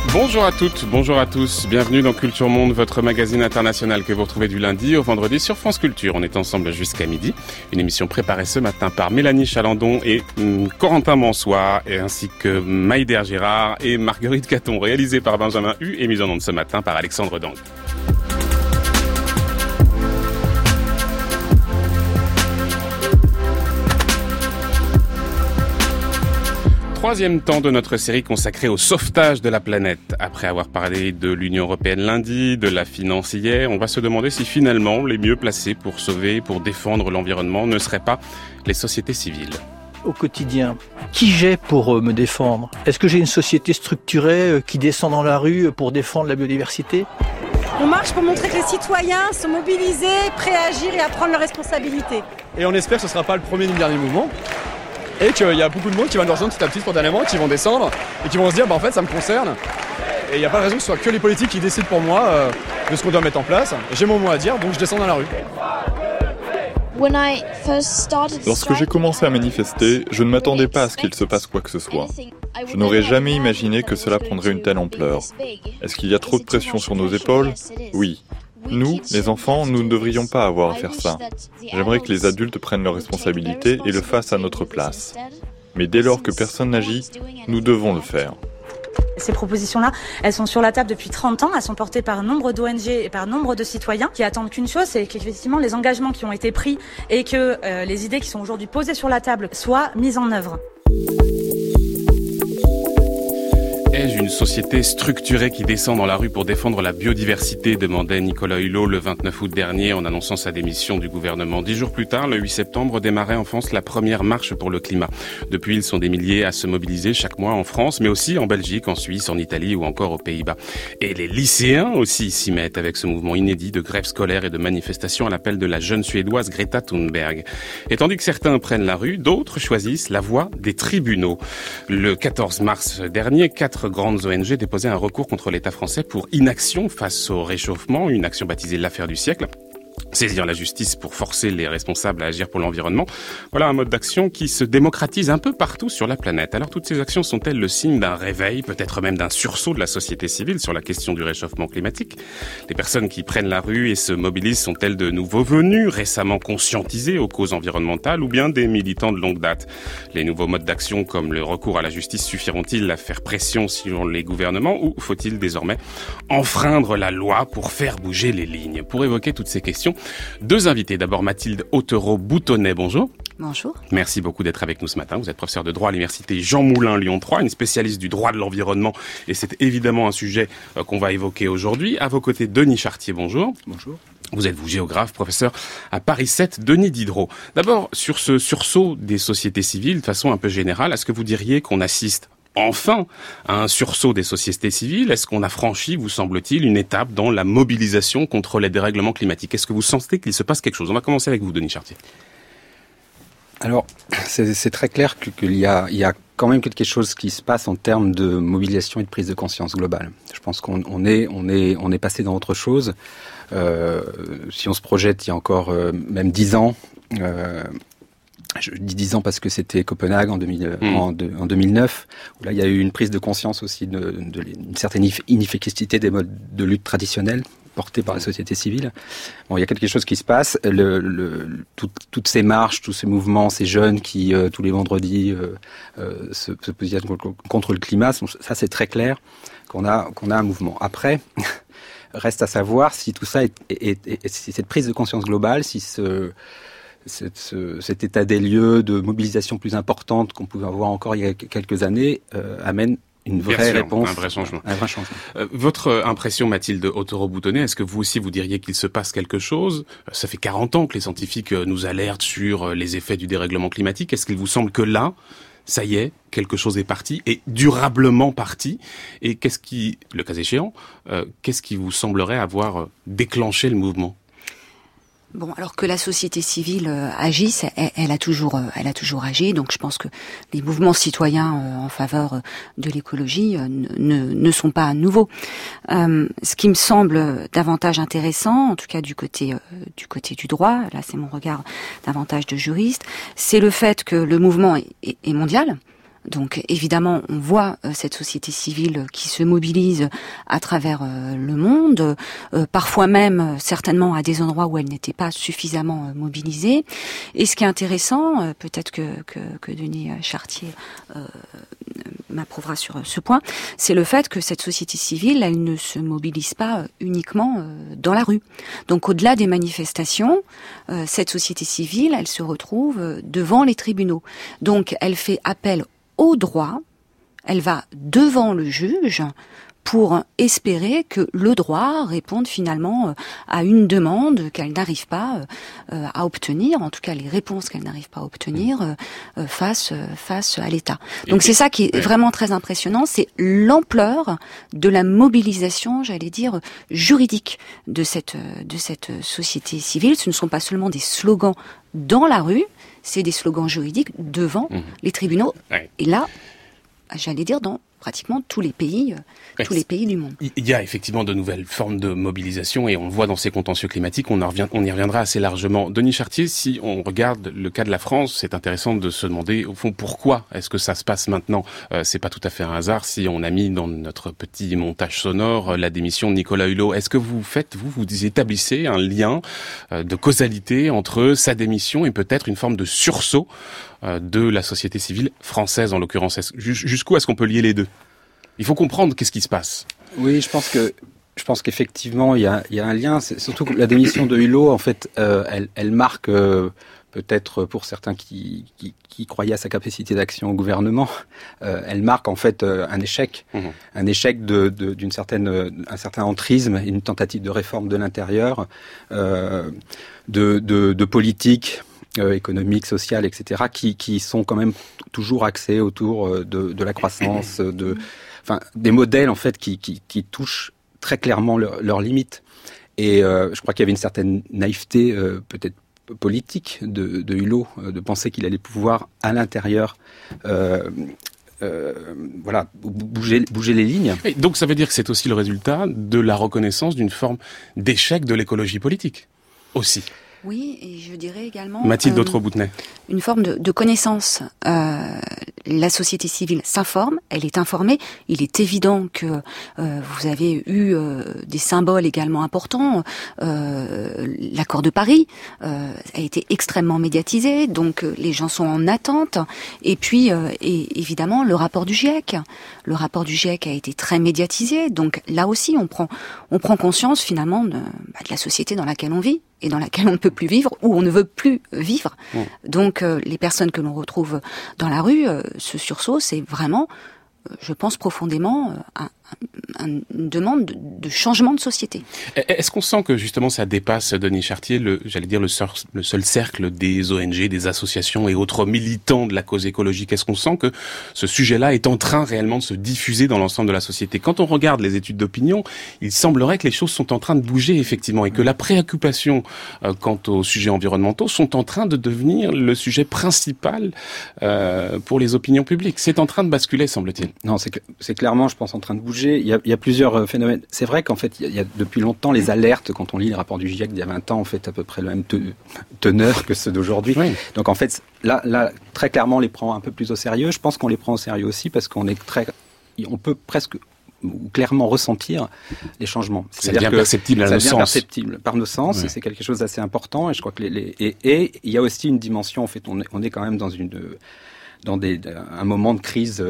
Bonjour à toutes, bonjour à tous, bienvenue dans Culture Monde, votre magazine international que vous retrouvez du lundi au vendredi sur France Culture. On est ensemble jusqu'à midi, une émission préparée ce matin par Mélanie Chalandon et Corentin Mansois, ainsi que Maïder Girard et Marguerite Caton, réalisée par Benjamin Hu et mise en onde ce matin par Alexandre Dang. Troisième temps de notre série consacrée au sauvetage de la planète. Après avoir parlé de l'Union européenne lundi, de la finance hier, on va se demander si finalement les mieux placés pour sauver, pour défendre l'environnement ne seraient pas les sociétés civiles. Au quotidien, qui j'ai pour me défendre ? Est-ce que j'ai une société structurée qui descend dans la rue pour défendre la biodiversité ? On marche pour montrer que les citoyens sont mobilisés, prêts à agir et à prendre leurs responsabilités. Et on espère que ce ne sera pas le premier ni le dernier mouvement. Et qu'il y a beaucoup de monde qui va nous rejoindre petit à petit spontanément, qui vont descendre et qui vont se dire en fait ça me concerne. Et il n'y a pas de raison que ce soit que les politiques qui décident pour moi de ce qu'on doit mettre en place. J'ai mon mot à dire, donc je descends dans la rue. Lorsque j'ai commencé à manifester, je ne m'attendais pas à ce qu'il se passe quoi que ce soit. Je n'aurais jamais imaginé que cela prendrait une telle ampleur. Est-ce qu'il y a trop de pression sur nos épaules ? Oui. Nous, les enfants, nous ne devrions pas avoir à faire ça. J'aimerais que les adultes prennent leurs responsabilités et le fassent à notre place. Mais dès lors que personne n'agit, nous devons le faire. Ces propositions-là, elles sont sur la table depuis 30 ans, elles sont portées par nombre d'ONG et par nombre de citoyens qui attendent qu'une chose, c'est qu'effectivement les engagements qui ont été pris et que les idées qui sont aujourd'hui posées sur la table soient mises en œuvre. Ai-je une société structurée qui descend dans la rue pour défendre la biodiversité, demandait Nicolas Hulot le 29 août dernier en annonçant sa démission du gouvernement. 10 jours plus tard, le 8 septembre, démarrait en France la première marche pour le climat. Depuis, ils sont des milliers à se mobiliser chaque mois en France, mais aussi en Belgique, en Suisse, en Italie ou encore aux Pays-Bas. Et les lycéens aussi s'y mettent avec ce mouvement inédit de grève scolaire et de manifestation à l'appel de la jeune Suédoise Greta Thunberg. Et tandis que certains prennent la rue, d'autres choisissent la voie des tribunaux. Le 14 mars dernier, 4 grandes ONG déposaient un recours contre l'État français pour inaction face au réchauffement, une action baptisée l'affaire du siècle. Saisir la justice pour forcer les responsables à agir pour l'environnement. Voilà un mode d'action qui se démocratise un peu partout sur la planète. Alors toutes ces actions sont-elles le signe d'un réveil, peut-être même d'un sursaut de la société civile sur la question du réchauffement climatique ? Les personnes qui prennent la rue et se mobilisent sont-elles de nouveaux venus, récemment conscientisés aux causes environnementales ou bien des militants de longue date ? Les nouveaux modes d'action comme le recours à la justice suffiront-ils à faire pression sur les gouvernements ou faut-il désormais enfreindre la loi pour faire bouger les lignes ? Pour évoquer toutes ces questions, deux invités. D'abord Mathilde Autereau-Boutonnet, bonjour. Bonjour. Merci beaucoup d'être avec nous ce matin. Vous êtes professeur de droit à l'université Jean Moulin Lyon 3, une spécialiste du droit de l'environnement et c'est évidemment un sujet qu'on va évoquer aujourd'hui. À vos côtés, Denis Chartier, bonjour. Bonjour. Vous êtes géographe, professeur à Paris 7, Denis Diderot. D'abord, sur ce sursaut des sociétés civiles, de façon un peu générale, est-ce que vous diriez qu'on assiste enfin à un sursaut des sociétés civiles? Est-ce qu'on a franchi, vous semble-t-il, une étape dans la mobilisation contre les dérèglements climatiques? Est-ce que vous sentez qu'il se passe quelque chose? On va commencer avec vous, Denis Chartier. Alors, c'est très clair qu'il y a quand même quelque chose qui se passe en termes de mobilisation et de prise de conscience globale. Je pense qu'on est passé dans autre chose. Si on se projette il y a encore même 10 ans, je dis 10 ans parce que c'était Copenhague en 2009, où là il y a eu une prise de conscience aussi d'une certaine inefficacité des modes de lutte traditionnels portés par la société civile. Bon, il y a quelque chose qui se passe. Toutes ces marches, tous ces mouvements, ces jeunes qui tous les vendredis se positionnent contre le climat, ça c'est très clair qu'on a un mouvement. Après, reste à savoir si tout ça si cette prise de conscience globale, si cet état des lieux de mobilisation plus importante qu'on pouvait avoir encore il y a quelques années amène une vraie réponse. Un vrai changement. Un vrai changement. Votre impression, Mathilde Autereau-Boutonnet, est-ce que vous aussi vous diriez qu'il se passe quelque chose? Ça fait 40 ans que les scientifiques nous alertent sur les effets du dérèglement climatique. Est-ce qu'il vous semble que là, ça y est, quelque chose est parti, et durablement parti? Et qu'est-ce qui, le cas échéant, qu'est-ce qui vous semblerait avoir déclenché le mouvement? Bon, alors que la société civile agisse, elle a toujours agi. Donc, je pense que les mouvements citoyens en faveur de l'écologie ne sont pas nouveaux. Ce qui me semble davantage intéressant, en tout cas du côté du droit, là c'est mon regard davantage de juriste, c'est le fait que le mouvement est mondial. Donc évidemment, on voit cette société civile qui se mobilise à travers le monde, parfois même certainement à des endroits où elle n'était pas suffisamment mobilisée. Et ce qui est intéressant, peut-être que Denis Chartier m'approuvera sur ce point, c'est le fait que cette société civile, elle ne se mobilise pas uniquement dans la rue. Donc au-delà des manifestations, cette société civile, elle se retrouve devant les tribunaux. Donc elle fait appel au droit, elle va devant le juge pour espérer que le droit réponde finalement à une demande qu'elle n'arrive pas à obtenir, en tout cas les réponses qu'elle n'arrive pas à obtenir face à l'État. Donc c'est ça qui est vraiment très impressionnant, c'est l'ampleur de la mobilisation, j'allais dire, juridique de cette société civile. Ce ne sont pas seulement des slogans dans la rue, c'est des slogans juridiques devant les tribunaux. Ouais. Et là, j'allais dire dans pratiquement tous les pays du monde. Il y a effectivement de nouvelles formes de mobilisation et on le voit dans ces contentieux climatiques, on y reviendra assez largement. Denis Chartier, si on regarde le cas de la France, c'est intéressant de se demander au fond pourquoi est-ce que ça se passe maintenant. C'est pas tout à fait un hasard si on a mis dans notre petit montage sonore la démission de Nicolas Hulot. Est-ce que vous établissez un lien de causalité entre sa démission et peut-être une forme de sursaut de la société civile française en l'occurrence? Jusqu'où est-ce qu'on peut lier les deux? Il faut comprendre qu'est-ce qui se passe. Oui, je pense qu'effectivement il y a un lien. C'est surtout que la démission de Hulot, en fait, elle marque peut-être pour certains qui croyaient à sa capacité d'action au gouvernement, elle marque en fait un échec, un échec d'un certain entrisme, une tentative de réforme de l'intérieur, de politique économique, sociale, etc., qui sont quand même toujours axés autour de la croissance, des modèles en fait qui touchent très clairement leurs limites. Et je crois qu'il y avait une certaine naïveté, peut-être politique, de Hulot, de penser qu'il allait pouvoir à l'intérieur bouger les lignes. Et donc ça veut dire que c'est aussi le résultat de la reconnaissance d'une forme d'échec de l'écologie politique aussi. Oui, et je dirais également... Mathilde Dautreux-Boutenay. Une forme de connaissance. La société civile s'informe, elle est informée. Il est évident que vous avez eu des symboles également importants. L'accord de Paris a été extrêmement médiatisé, donc les gens sont en attente. Et puis, et évidemment, le rapport du GIEC. Le rapport du GIEC a été très médiatisé, donc là aussi, on prend conscience finalement de la société dans laquelle on vit et dans laquelle on ne peut plus vivre, ou on ne veut plus vivre. Donc les personnes que l'on retrouve dans la rue, ce sursaut, c'est vraiment, je pense profondément, une demande de changement de société. Est-ce qu'on sent que justement ça dépasse, Denis Chartier, le seul cercle des ONG, des associations et autres militants de la cause écologique? Est-ce qu'on sent que ce sujet-là est en train réellement de se diffuser dans l'ensemble de la société? Quand on regarde les études d'opinion, il semblerait que les choses sont en train de bouger effectivement et que la préoccupation quant aux sujets environnementaux sont en train de devenir le sujet principal pour les opinions publiques. C'est en train de basculer, semble-t-il. Non, c'est clairement, je pense, en train de bouger. Il y a plusieurs phénomènes. C'est vrai qu'en fait, il y a depuis longtemps les alertes, quand on lit les rapports du GIEC d'il y a 20 ans, en fait, à peu près le même teneur que ceux d'aujourd'hui. Oui. Donc en fait, là, très clairement, on les prend un peu plus au sérieux. Je pense qu'on les prend au sérieux aussi parce on peut presque ou clairement ressentir les changements. C'est bien perceptible à nos sens. Perceptible par nos sens, et c'est quelque chose d'assez important. Et je crois que et il y a aussi une dimension, en fait, on est quand même dans un moment de crise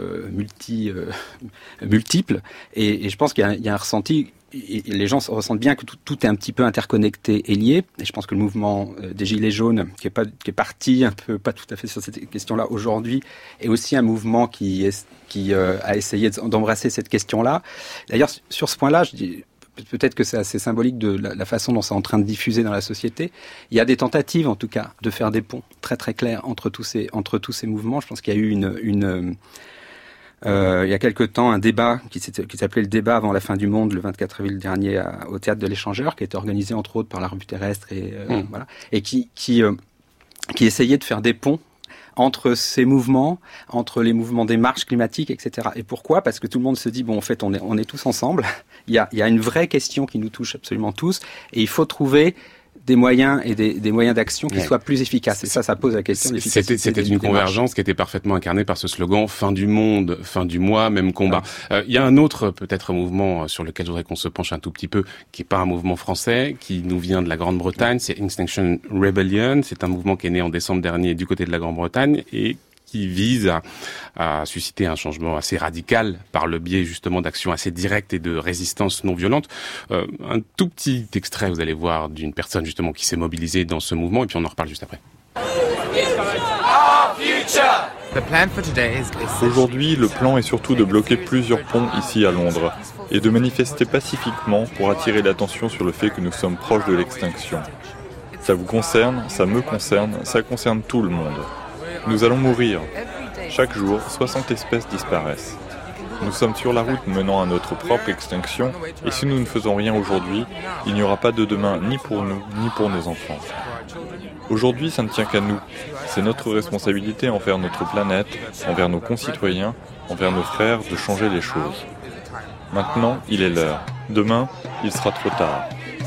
multiple, et je pense qu'il y a un ressenti, et les gens ressentent bien que tout est un petit peu interconnecté et lié, et je pense que le mouvement des Gilets jaunes, qui est parti un peu, pas tout à fait sur cette question-là aujourd'hui, est aussi un mouvement qui a essayé d'embrasser cette question-là. D'ailleurs, sur ce point-là, je dis, peut-être que c'est assez symbolique de la façon dont c'est en train de diffuser dans la société. Il y a des tentatives, en tout cas, de faire des ponts très très clairs entre tous ces mouvements. Je pense qu'il y a eu il y a quelque temps un débat qui s'appelait le débat avant la fin du monde, le 24 avril dernier au théâtre de l'Échangeur, qui a été organisé entre autres par la Revue Terrestre et qui essayait de faire des ponts entre ces mouvements, entre les mouvements des marches climatiques, etc. Et pourquoi ? Parce que tout le monde se dit, bon, en fait, on est tous ensemble. Il y a une vraie question qui nous touche absolument tous, et il faut trouver des moyens et des moyens d'action qui soient plus efficaces. Et ça pose la question de l'efficacité. C'était une convergence qui était parfaitement incarnée par ce slogan « Fin du monde, fin du mois, même combat ». Il y a un autre peut-être mouvement sur lequel je voudrais qu'on se penche un tout petit peu, qui est pas un mouvement français, qui nous vient de la Grande-Bretagne, c'est Extinction Rebellion. C'est un mouvement qui est né en décembre dernier du côté de la Grande-Bretagne et qui vise à susciter un changement assez radical par le biais justement d'actions assez directes et de résistance non violente. Un tout petit extrait, vous allez voir, d'une personne justement qui s'est mobilisée dans ce mouvement et puis on en reparle juste après. Aujourd'hui, le plan est surtout de bloquer plusieurs ponts ici à Londres et de manifester pacifiquement pour attirer l'attention sur le fait que nous sommes proches de l'extinction. Ça vous concerne, ça me concerne, ça concerne tout le monde. Nous allons mourir. Chaque jour, 60 espèces disparaissent. Nous sommes sur la route menant à notre propre extinction, et si nous ne faisons rien aujourd'hui, il n'y aura pas de demain ni pour nous, ni pour nos enfants. Aujourd'hui, ça ne tient qu'à nous. C'est notre responsabilité envers notre planète, envers nos concitoyens, envers nos frères, de changer les choses. Maintenant, il est l'heure. Demain, il sera trop tard.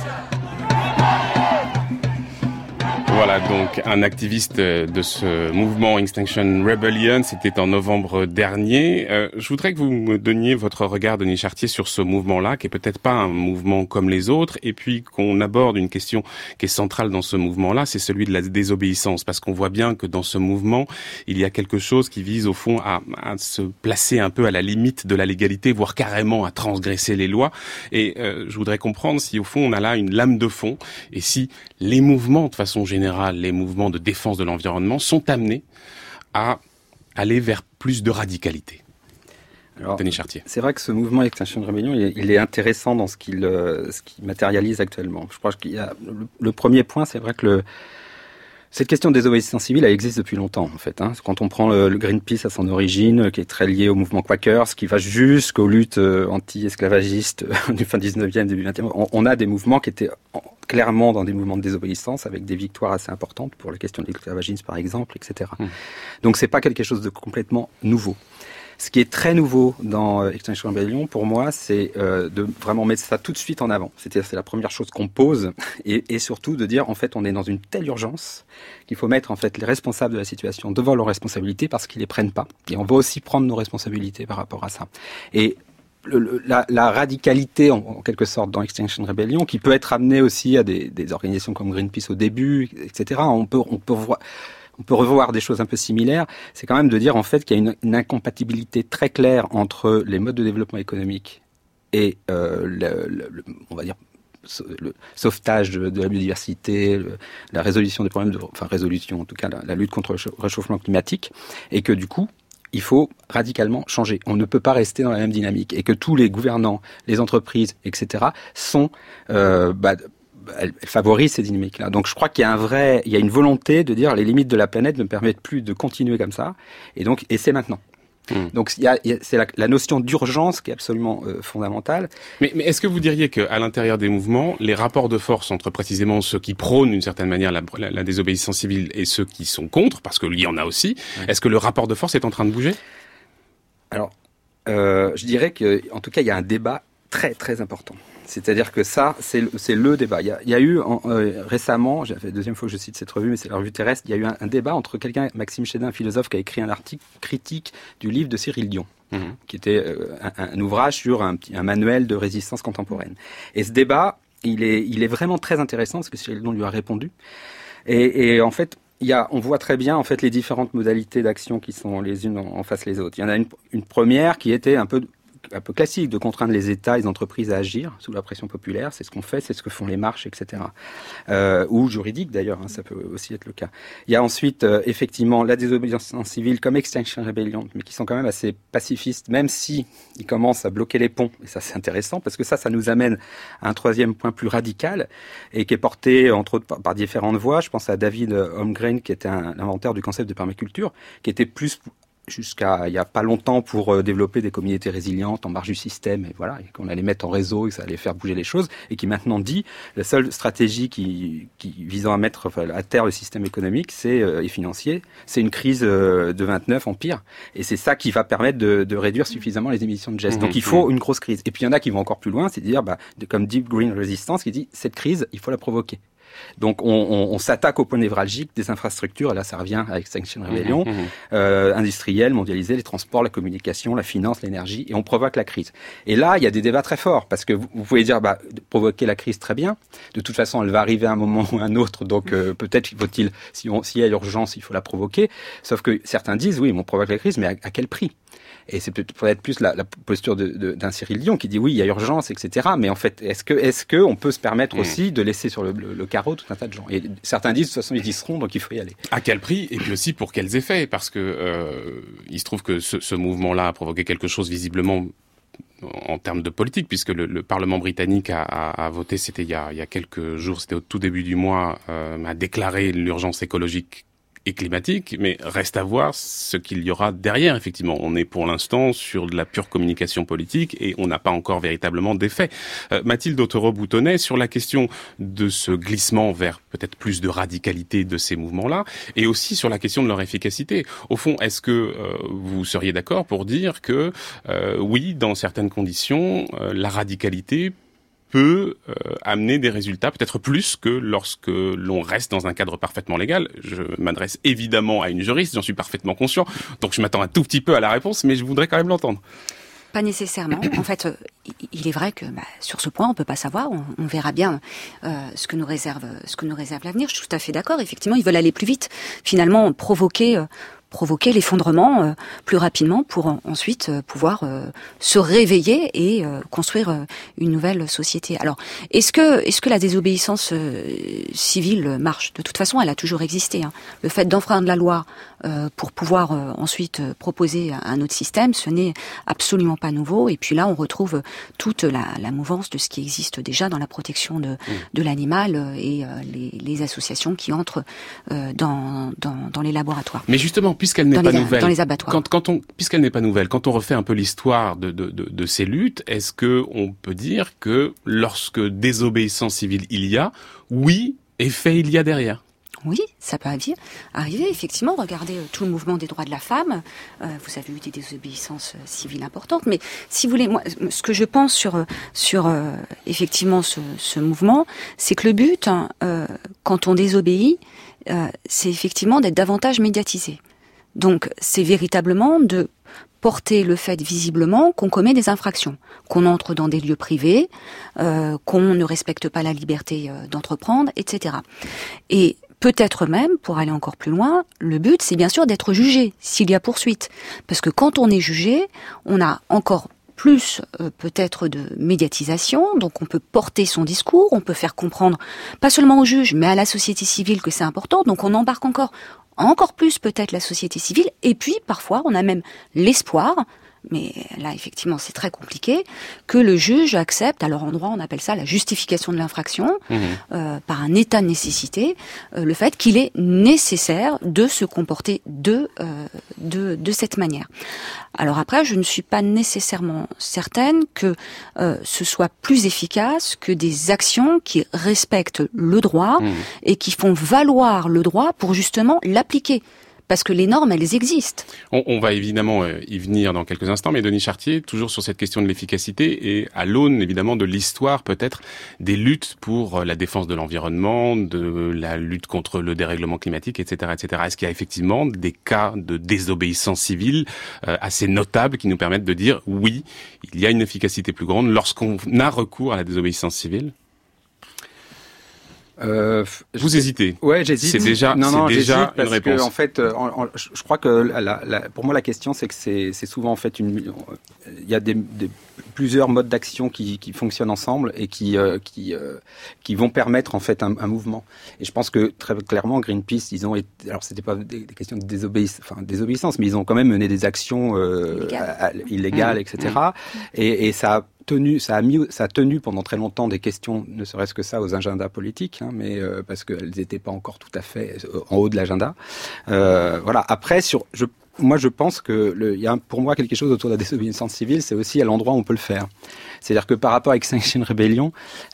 Voilà donc un activiste de ce mouvement Extinction Rebellion, c'était en novembre dernier. Je voudrais que vous me donniez votre regard, Denis Chartier, sur ce mouvement-là, qui est peut-être pas un mouvement comme les autres, et puis qu'on aborde une question qui est centrale dans ce mouvement-là, c'est celui de la désobéissance, parce qu'on voit bien que dans ce mouvement, il y a quelque chose qui vise au fond à se placer un peu à la limite de la légalité, voire carrément à transgresser les lois. Et je voudrais comprendre si au fond on a là une lame de fond, et si les mouvements de façon générale, les mouvements de défense de l'environnement sont amenés à aller vers plus de radicalité. Alors, Denis Chartier. C'est vrai que ce mouvement Extinction Rebellion, il est intéressant dans ce qu'il matérialise actuellement. Je crois qu'il y a le premier point, c'est vrai que cette question de désobéissance civile, elle existe depuis longtemps, en fait. Quand on prend le Greenpeace à son origine, qui est très lié au mouvement Quakers, qui va jusqu'aux luttes anti-esclavagistes du fin 19e, début 20e, on a des mouvements qui étaient clairement dans des mouvements de désobéissance, avec des victoires assez importantes pour la question de l'esclavagisme, par exemple, etc. Donc c'est pas quelque chose de complètement nouveau. Ce qui est très nouveau dans Extinction Rebellion, pour moi, c'est de vraiment mettre ça tout de suite en avant. C'est la première chose qu'on pose, et surtout de dire, en fait, on est dans une telle urgence qu'il faut mettre en fait les responsables de la situation devant leurs responsabilités parce qu'ils les prennent pas. Et on va aussi prendre nos responsabilités par rapport à ça. Et la radicalité, en quelque sorte, dans Extinction Rebellion, qui peut être amenée aussi à des organisations comme Greenpeace au début, etc. On peut revoir des choses un peu similaires, c'est quand même de dire en fait qu'il y a une incompatibilité très claire entre les modes de développement économique et on va dire le sauvetage de la biodiversité, la résolution des problèmes, résolution en tout cas la lutte contre le réchauffement climatique, et que du coup il faut radicalement changer. On ne peut pas rester dans la même dynamique, et que tous les gouvernants, les entreprises, etc. sont elle favorise ces dynamiques-là. Donc je crois qu'il y a une volonté de dire les limites de la planète ne permettent plus de continuer comme ça, et c'est maintenant. Donc c'est la notion d'urgence qui est absolument fondamentale. Mais est-ce que vous diriez qu'à l'intérieur des mouvements, les rapports de force entre précisément ceux qui prônent d'une certaine manière la désobéissance civile et ceux qui sont contre, parce qu'il y en a aussi, est-ce que le rapport de force est en train de bouger ? Alors, je dirais que, en tout cas, il y a un débat très très important. C'est-à-dire que ça, c'est le débat. Il y a eu récemment, j'ai fait la deuxième fois que je cite cette revue, mais c'est la revue Terrestre, il y a eu un débat entre Maxime Chédin, un philosophe, qui a écrit un article critique du livre de Cyril Dion, qui était un ouvrage sur un manuel de résistance contemporaine. Et ce débat, il est vraiment très intéressant, parce que Cyril Dion lui a répondu. Et en fait, on voit très bien en fait les différentes modalités d'action qui sont les unes en face les autres. Il y en a une première qui était un peu classique, de contraindre les États et les entreprises à agir sous la pression populaire. C'est ce qu'on fait, c'est ce que font les marches, etc. Ou juridique d'ailleurs, ça peut aussi être le cas. Il y a ensuite effectivement la désobéissance civile comme Extinction Rebellion, mais qui sont quand même assez pacifistes, même si ils commencent à bloquer les ponts. Et ça, c'est intéressant, parce que ça nous amène à un troisième point plus radical, et qui est porté entre autres par différentes voix. Je pense à David Holmgren, qui était l'inventeur du concept de permaculture, qui était plus jusqu'à il y a pas longtemps pour développer des communautés résilientes en marge du système, et voilà, et qu'on allait mettre en réseau et que ça allait faire bouger les choses, et qui maintenant dit la seule stratégie qui visant à mettre à terre le système économique et financier, c'est une crise de 29 empire, et c'est ça qui va permettre de réduire suffisamment les émissions de gaz. Donc il faut une grosse crise. Et puis il y en a qui vont encore plus loin, c'est dire comme Deep Green Resistance qui dit cette crise, il faut la provoquer. Donc on s'attaque au point névralgique des infrastructures, et là ça revient avec Extinction Rebellion, industrielles, mondialisées, les transports, la communication, la finance, l'énergie, et on provoque la crise. Et là, il y a des débats très forts, parce que vous pouvez dire, provoquer la crise, très bien. De toute façon, elle va arriver à un moment ou à un autre, donc peut-être faut-il, s'il y a urgence, il faut la provoquer. Sauf que certains disent, oui, on provoque la crise, mais à quel prix ? Et c'est peut-être plus la posture d'un Cyril Dion qui dit oui, il y a urgence, etc. Mais en fait, est-ce que on peut se permettre aussi de laisser sur le carreau tout un tas de gens ? Et certains disent de toute façon ils y seront, donc il faut y aller. À quel prix ? Et puis aussi pour quels effets ? Parce que il se trouve que ce mouvement-là a provoqué quelque chose visiblement en termes de politique, puisque le Parlement britannique a voté, c'était il y a quelques jours, c'était au tout début du mois, a déclaré l'urgence écologique et climatique, mais reste à voir ce qu'il y aura derrière, effectivement. On est pour l'instant sur de la pure communication politique et on n'a pas encore véritablement d'effet. Mathilde Autereau-Boutonnet, sur la question de ce glissement vers peut-être plus de radicalité de ces mouvements-là, et aussi sur la question de leur efficacité. Au fond, est-ce que vous seriez d'accord pour dire que, oui, dans certaines conditions, la radicalité peut amener des résultats peut-être plus que lorsque l'on reste dans un cadre parfaitement légal. Je m'adresse évidemment à une juriste, j'en suis parfaitement conscient, donc je m'attends un tout petit peu à la réponse, mais je voudrais quand même l'entendre. Pas nécessairement. En fait, il est vrai que sur ce point, on peut pas savoir. On verra bien ce que nous réserve l'avenir. Je suis tout à fait d'accord. Effectivement, ils veulent aller plus vite. Finalement, provoquer l'effondrement plus rapidement pour ensuite pouvoir se réveiller et construire une nouvelle société. Alors, est-ce que la désobéissance civile marche ? De toute façon, elle a toujours existé. Le fait d'enfreindre la loi pour pouvoir ensuite proposer un autre système, ce n'est absolument pas nouveau. Et puis là, on retrouve toute la mouvance de ce qui existe déjà dans la protection de l'animal et les associations qui entrent dans les laboratoires. Mais justement, puisqu'elle n'est pas nouvelle, dans les abattoirs. Puisqu'elle n'est pas nouvelle, quand on refait un peu l'histoire de ces luttes, est-ce que on peut dire que lorsque désobéissance civile il y a, oui, effet il y a derrière ? Oui, ça peut arriver, effectivement. Regardez tout le mouvement des droits de la femme. Vous avez eu des désobéissances civiles importantes. Mais si vous voulez, moi, ce que je pense sur effectivement ce mouvement, c'est que le but, quand on désobéit, c'est effectivement d'être davantage médiatisé. Donc, c'est véritablement de porter le fait visiblement qu'on commet des infractions, qu'on entre dans des lieux privés, qu'on ne respecte pas la liberté d'entreprendre, etc. Et peut-être même, pour aller encore plus loin, le but, c'est bien sûr d'être jugé, s'il y a poursuite. Parce que quand on est jugé, on a encore plus peut-être de médiatisation, donc on peut porter son discours, on peut faire comprendre, pas seulement aux juges, mais à la société civile que c'est important, donc on embarque encore plus peut-être la société civile, et puis parfois on a même l'espoir, mais là effectivement c'est très compliqué, que le juge accepte, à leur endroit on appelle ça la justification de l'infraction, par un état de nécessité, le fait qu'il est nécessaire de se comporter de cette manière. Alors après, je ne suis pas nécessairement certaine que ce soit plus efficace que des actions qui respectent le droit et qui font valoir le droit pour justement l'appliquer. Parce que les normes, elles existent. On va évidemment y venir dans quelques instants, mais Denis Chartier, toujours sur cette question de l'efficacité et à l'aune évidemment de l'histoire peut-être des luttes pour la défense de l'environnement, de la lutte contre le dérèglement climatique, etc., etc. Est-ce qu'il y a effectivement des cas de désobéissance civile assez notables qui nous permettent de dire oui, il y a une efficacité plus grande lorsqu'on a recours à la désobéissance civile ? Vous hésitez. Ouais, j'hésite. C'est déjà une réponse. Que, en fait, je crois que pour moi la question c'est que c'est souvent en fait il y a plusieurs modes d'action qui fonctionnent ensemble et qui vont permettre en fait un mouvement. Et je pense que très clairement Greenpeace, alors c'était pas des questions de désobéissance, mais ils ont quand même mené des actions illégales, etc. Et ça a tenu pendant très longtemps des questions, ne serait-ce que ça, aux agendas politiques, mais parce qu'elles n'étaient pas encore tout à fait en haut de l'agenda. Voilà. Après, moi, je pense que il y a pour moi quelque chose autour de la désobéissance civile, c'est aussi à l'endroit où on peut le faire. C'est-à-dire que par rapport à Extinction Rebellion,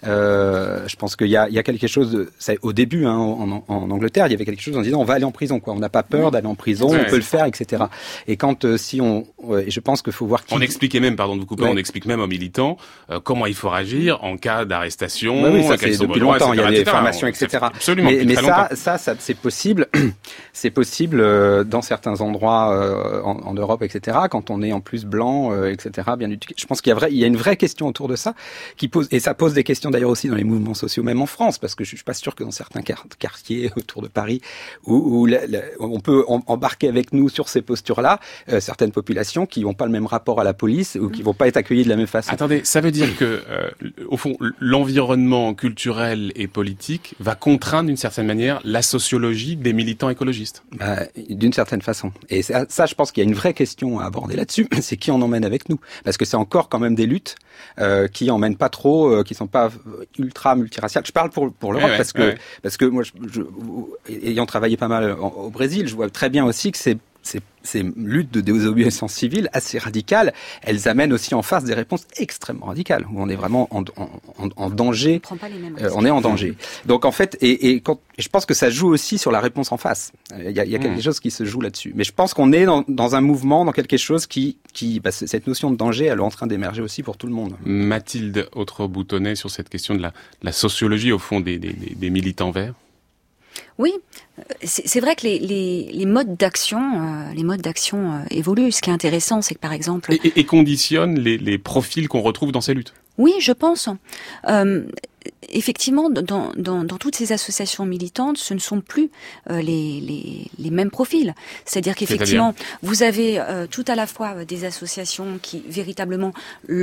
je pense qu'il y a quelque chose au début, en Angleterre, il y avait quelque chose en disant on va aller en prison, quoi. On n'a pas peur d'aller en prison, on peut le faire, etc. Et quand je pense qu'il faut voir on expliquait même, pardon de vous couper, on explique même aux militants comment il faut réagir en cas d'arrestation. Oui, ça c'est depuis longtemps. Il y a des formations, etc. Absolument. Mais ça c'est possible. C'est possible dans certains endroits en Europe, etc. Quand on est en plus blanc, etc. Bien éduqué. Je pense qu'il y a une vraie question autour de ça et ça pose des questions d'ailleurs aussi dans les mouvements sociaux, même en France, parce que je suis pas sûr que dans certains quartiers autour de Paris où on peut embarquer avec nous sur ces postures-là certaines populations qui n'ont pas le même rapport à la police ou qui vont pas être accueillies de la même façon. Attendez, ça veut dire que au fond l'environnement culturel et politique va contraindre d'une certaine manière la sociologie des militants écologistes. D'une certaine façon. Et ça, je pense qu'il y a une vraie question à aborder là-dessus, c'est qui on emmène avec nous. Parce que c'est encore quand même des luttes qui emmènent pas trop, qui sont pas multiraciales. Je parle pour l'Europe parce que moi, ayant travaillé pas mal au Brésil, je vois très bien aussi que ces luttes de désobéissance civile assez radicales, elles amènent aussi en face des réponses extrêmement radicales, où on est vraiment en danger. On est en danger. Donc en fait, et je pense que ça joue aussi sur la réponse en face. Il y a quelque chose qui se joue là-dessus. Mais je pense qu'on est dans un mouvement, dans quelque chose qui cette notion de danger, elle est en train d'émerger aussi pour tout le monde. Mathilde Autre-Boutonnet, sur cette question de la sociologie, au fond, des militants verts. Oui, c'est vrai que les modes d'action, évoluent. Ce qui est intéressant, c'est que par exemple et conditionnent les profils qu'on retrouve dans ces luttes. Oui, je pense. Effectivement, dans toutes ces associations militantes, ce ne sont plus les mêmes profils. C'est-à-dire qu'effectivement, vous avez tout à la fois des associations qui véritablement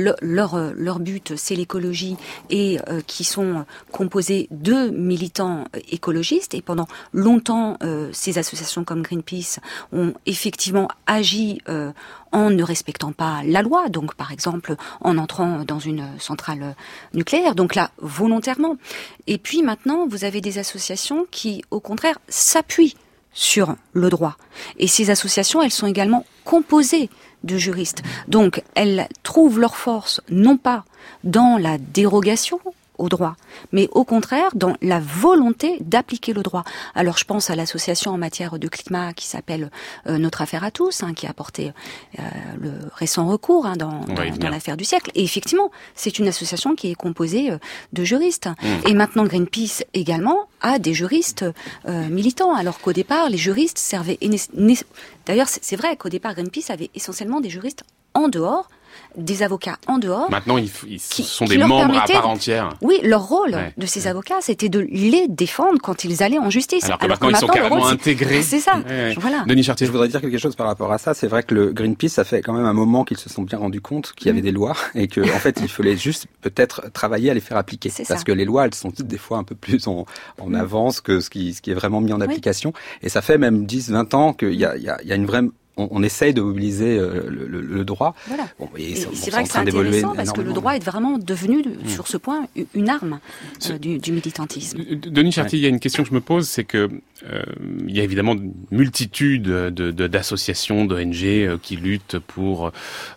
leur but c'est l'écologie et qui sont composées de militants écologistes. Et pendant longtemps, ces associations comme Greenpeace ont effectivement agi en ne respectant pas la loi, donc par exemple en entrant dans une centrale nucléaire, donc là volontairement. Et puis maintenant, vous avez des associations qui, au contraire, s'appuient sur le droit. Et ces associations, elles sont également composées de juristes. Donc elles trouvent leur force non pas dans la dérogation au droit, mais au contraire dans la volonté d'appliquer le droit. Alors je pense à l'association en matière de climat qui s'appelle Notre Affaire à tous, qui a porté le récent recours dans l'affaire du siècle. Et effectivement, c'est une association qui est composée de juristes. Et maintenant Greenpeace également a des juristes militants, alors qu'au départ les juristes servaient... D'ailleurs c'est vrai qu'au départ Greenpeace avait essentiellement des juristes en dehors, des avocats en dehors. Maintenant, ils sont des membres à part entière. Oui, leur rôle de ces avocats, c'était de les défendre quand ils allaient en justice. Alors que maintenant, ils sont carrément intégrés. C'est ça. Voilà. Denis Chartier. Je voudrais dire quelque chose par rapport à ça. C'est vrai que le Greenpeace, ça fait quand même un moment qu'ils se sont bien rendus compte qu'il y avait des lois et que, en fait, il fallait juste peut-être travailler à les faire appliquer. Parce que les lois, elles sont des fois un peu plus en avance que ce qui est vraiment mis en application. Et ça fait même 10-20 ans qu'il y a une vraie... On essaye de mobiliser le droit. Voilà. C'est vrai que c'est intéressant parce que le droit est vraiment devenu, sur ce point, une arme du militantisme. Denis Chartier, il y a une question que je me pose, c'est que il y a évidemment une multitude d'associations, d'ONG qui luttent pour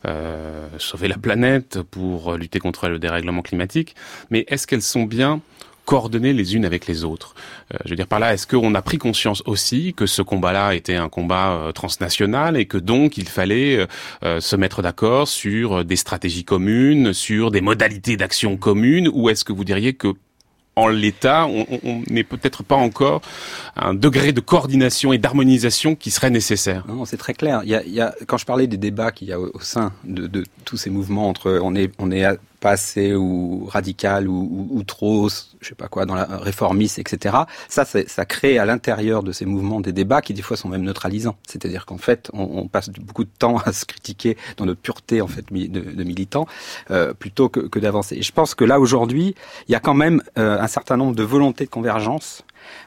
sauver la planète, pour lutter contre le dérèglement climatique. Mais est-ce qu'elles sont bien coordonnées les unes avec les autres? Je veux dire par là, est-ce qu'on a pris conscience aussi que ce combat-là était un combat transnational et que donc il fallait se mettre d'accord sur des stratégies communes, sur des modalités d'action communes, ou est-ce que vous diriez que en l'état, on n'est peut-être pas encore à un degré de coordination et d'harmonisation qui serait nécessaire? Non, c'est très clair. Il y a, quand je parlais des débats qu'il y a au sein de tous ces mouvements entre on est pas assez ou radical ou trop, je sais pas quoi, dans la réformiste, etc. Ça crée à l'intérieur de ces mouvements des débats qui des fois sont même neutralisants. C'est-à-dire qu'en fait, on passe beaucoup de temps à se critiquer dans notre pureté en fait de militants plutôt que d'avancer. Et je pense que là aujourd'hui, il y a quand même un certain nombre de volontés de convergence.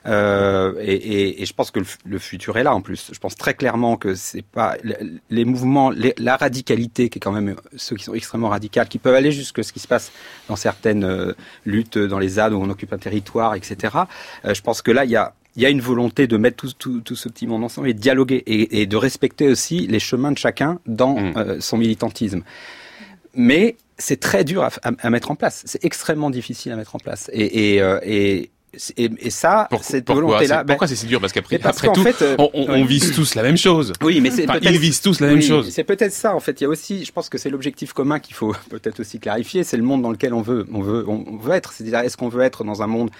Et je pense que le futur est là en plus. Je pense très clairement que c'est pas les mouvements, la radicalité qui est quand même ceux qui sont extrêmement radicaux, qui peuvent aller jusque ce qui se passe dans certaines luttes dans les ZAD où on occupe un territoire, etc. Je pense que là il y a il y a une volonté de mettre tout ce petit monde ensemble et de dialoguer et de respecter aussi les chemins de chacun dans son militantisme. Mais c'est très dur à mettre en place. C'est extrêmement difficile à mettre en place. Et ça, cette volonté-là... Pourquoi c'est si dur? Parce qu'après tout, en fait, on vise tous la même chose. Oui, mais ils visent tous la même chose. C'est peut-être ça, en fait. Il y a aussi, je pense que c'est l'objectif commun qu'il faut peut-être aussi clarifier. C'est le monde dans lequel on veut être. C'est-à-dire, est-ce qu'on veut être dans un monde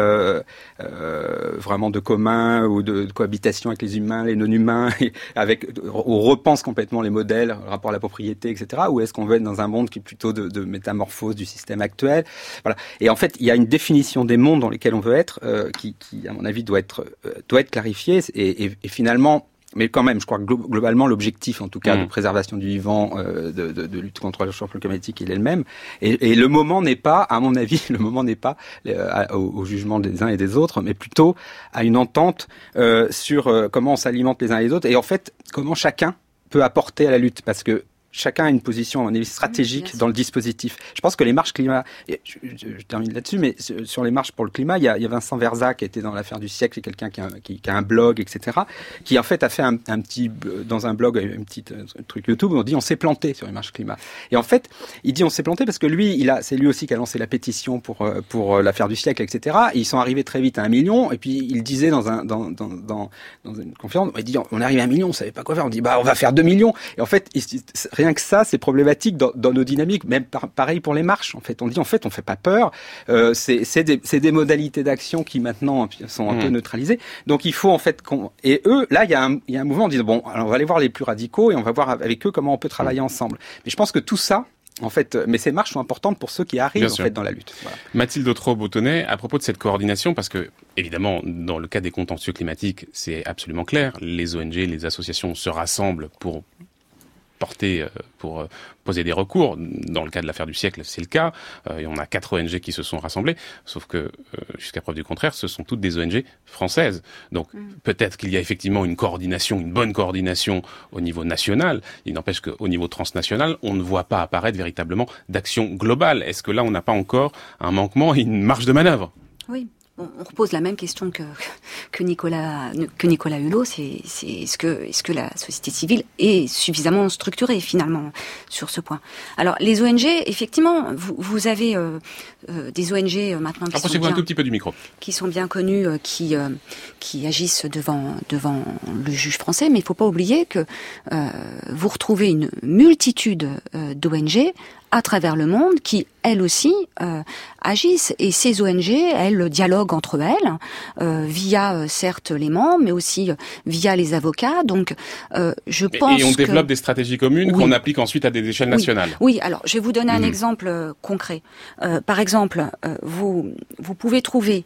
vraiment de commun ou de cohabitation avec les humains, les non-humains, on repense complètement les modèles, le rapport à la propriété, etc. Ou est-ce qu'on veut être dans un monde qui est plutôt de métamorphose du système actuel? Voilà. Et en fait, il y a une définition des mondes dans lesquels on veut être, qui à mon avis doit être clarifiée et finalement, mais quand même, je crois que globalement l'objectif, en tout cas, de préservation du vivant, de lutte contre le changement climatique, il est le même. Et le moment n'est pas, à mon avis, au jugement des uns et des autres, mais plutôt à une entente sur comment on s'alimente les uns et les autres, et en fait comment chacun peut apporter à la lutte, parce que chacun a une position, à mon avis, stratégique dans le dispositif. Je pense que les marches climat, je termine là-dessus, mais sur les marches pour le climat, il y a Vincent Verza qui était dans l'affaire du siècle, c'est quelqu'un qui a un blog, etc., qui en fait a fait un petit, dans un blog, un petit truc YouTube, où on dit on s'est planté sur les marches climat. Et en fait, il dit on s'est planté parce que lui, c'est lui aussi qui a lancé la pétition pour l'affaire du siècle, etc. Et ils sont arrivés très vite à 1 million, et puis il disait dans une conférence, il dit on est arrivé à 1 million, on savait pas quoi faire, on dit on va faire 2 millions. Et en fait, rien que ça, c'est problématique dans nos dynamiques, même pareil pour les marches. En fait, on fait pas peur. C'est des modalités d'action qui maintenant sont un peu neutralisées. Donc il faut en fait et eux, là, il y a un mouvement. On dit alors on va aller voir les plus radicaux et on va voir avec eux comment on peut travailler ensemble. Mais je pense que tout ça, en fait, mais ces marches sont importantes pour ceux qui arrivent en fait dans la lutte. Voilà. Mathilde Autreau-Boutonnet, à propos de cette coordination, parce que évidemment, dans le cas des contentieux climatiques, c'est absolument clair. Les ONG, les associations se rassemblent pour poser des recours. Dans le cas de l'affaire du siècle, c'est le cas. Et on a 4 ONG qui se sont rassemblées. Sauf que, jusqu'à preuve du contraire, ce sont toutes des ONG françaises. Donc, peut-être qu'il y a effectivement une bonne coordination au niveau national. Il n'empêche qu'au niveau transnational, on ne voit pas apparaître véritablement d'action globale. Est-ce que là, on n'a pas encore un manquement et une marge de manœuvre? Oui. On repose la même question que Nicolas Hulot, c'est est-ce que la société civile est suffisamment structurée finalement sur ce point. Alors les ONG, effectivement, vous avez des ONG maintenant qui approchez-vous un tout petit peu du micro, qui sont bien connues, qui agissent devant le juge français, mais il faut pas oublier que vous retrouvez une multitude d'ONG à travers le monde qui, elles aussi, agissent. Et ces ONG, elles dialoguent entre elles, via certes les membres, mais aussi via les avocats. Donc, je pense et on développe des stratégies communes qu'on applique ensuite à des échelles nationales. Oui, alors je vais vous donner un exemple concret. Par exemple, vous pouvez trouver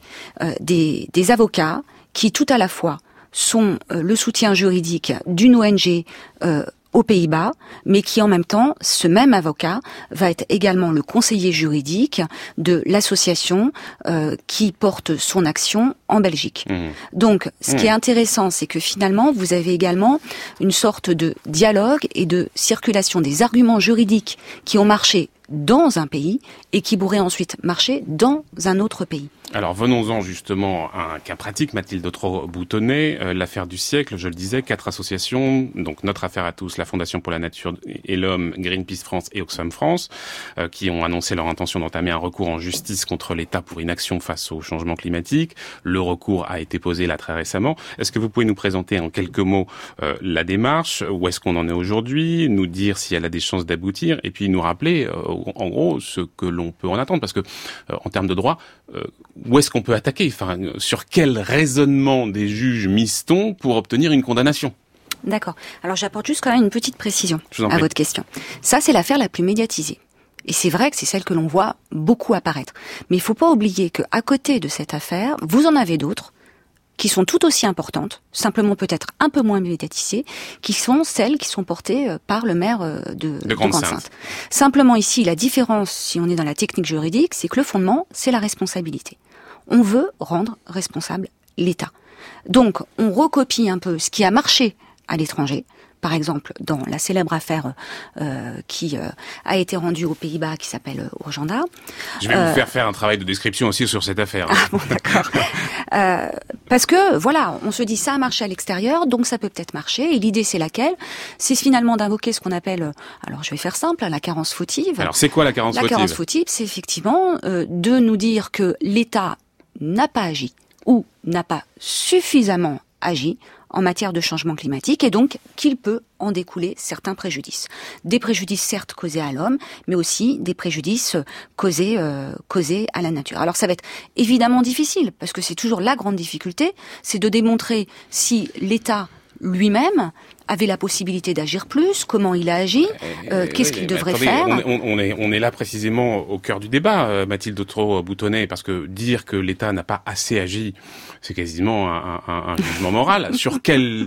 des avocats qui tout à la fois sont le soutien juridique d'une ONG aux Pays-Bas, mais qui en même temps, ce même avocat va être également le conseiller juridique de l'association qui porte son action en Belgique. Donc, ce qui est intéressant, c'est que finalement, vous avez également une sorte de dialogue et de circulation des arguments juridiques qui ont marché dans un pays et qui pourraient ensuite marcher dans un autre pays. Alors venons-en justement à un cas pratique, Mathilde Autreau-Boutonnet, l'affaire du siècle, je le disais, 4 associations, donc Notre Affaire à tous, la Fondation pour la Nature et l'Homme, Greenpeace France et Oxfam France, qui ont annoncé leur intention d'entamer un recours en justice contre l'État pour inaction face au changement climatique. Le recours a été posé là très récemment. Est-ce que vous pouvez nous présenter en quelques mots la démarche, où est-ce qu'on en est aujourd'hui, nous dire si elle a des chances d'aboutir, et puis nous rappeler en gros ce que l'on peut en attendre, parce que en termes de droit, où est-ce qu'on peut attaquer? Enfin, sur quel raisonnement des juges mise-t-on pour obtenir une condamnation? D'accord. Alors j'apporte juste quand même une petite précision à votre question. Ça, c'est l'affaire la plus médiatisée. Et c'est vrai que c'est celle que l'on voit beaucoup apparaître. Mais il ne faut pas oublier qu'à côté de cette affaire, vous en avez d'autres qui sont tout aussi importantes, simplement peut-être un peu moins médiatisées, qui sont celles qui sont portées par le maire de Grande-Synthe. Simplement ici, la différence, si on est dans la technique juridique, c'est que le fondement, c'est la responsabilité. On veut rendre responsable l'État. Donc, on recopie un peu ce qui a marché à l'étranger. Par exemple, dans la célèbre affaire qui a été rendue aux Pays-Bas, qui s'appelle Urgenda. Je vais vous faire un travail de description aussi sur cette affaire. Ah bon, d'accord. Parce que, voilà, on se dit ça a marché à l'extérieur, donc ça peut peut-être marcher. Et l'idée, c'est laquelle? C'est finalement d'invoquer ce qu'on appelle, alors je vais faire simple, la carence fautive. Alors c'est quoi la carence fautive? La carence fautive, c'est effectivement de nous dire que l'État n'a pas agi ou n'a pas suffisamment agi en matière de changement climatique et donc qu'il peut en découler certains préjudices. Des préjudices certes causés à l'homme, mais aussi des préjudices causés à la nature. Alors ça va être évidemment difficile, parce que c'est toujours la grande difficulté, c'est de démontrer si l'État lui-même avait la possibilité d'agir plus, comment il a agi, qu'est-ce qu'il devrait faire. On est là précisément au cœur du débat, Mathilde Autrot-Boutonnet, parce que dire que l'État n'a pas assez agi, c'est quasiment un jugement moral. Sur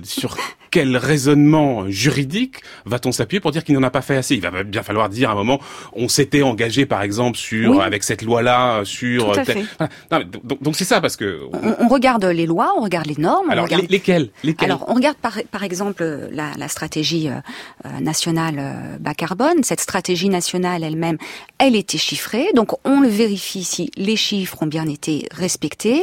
quel raisonnement juridique va-t-on s'appuyer pour dire qu'il n'en a pas fait assez? Il va bien falloir dire à un moment, on s'était engagé par exemple avec cette loi-là, sur... Tout à fait. Non, donc c'est ça, parce que... On regarde les lois, on regarde les normes. Alors, lesquelles Alors, on regarde par exemple la stratégie nationale bas carbone. Cette stratégie nationale elle-même, elle était chiffrée. Donc, on le vérifie si les chiffres ont bien été respectés.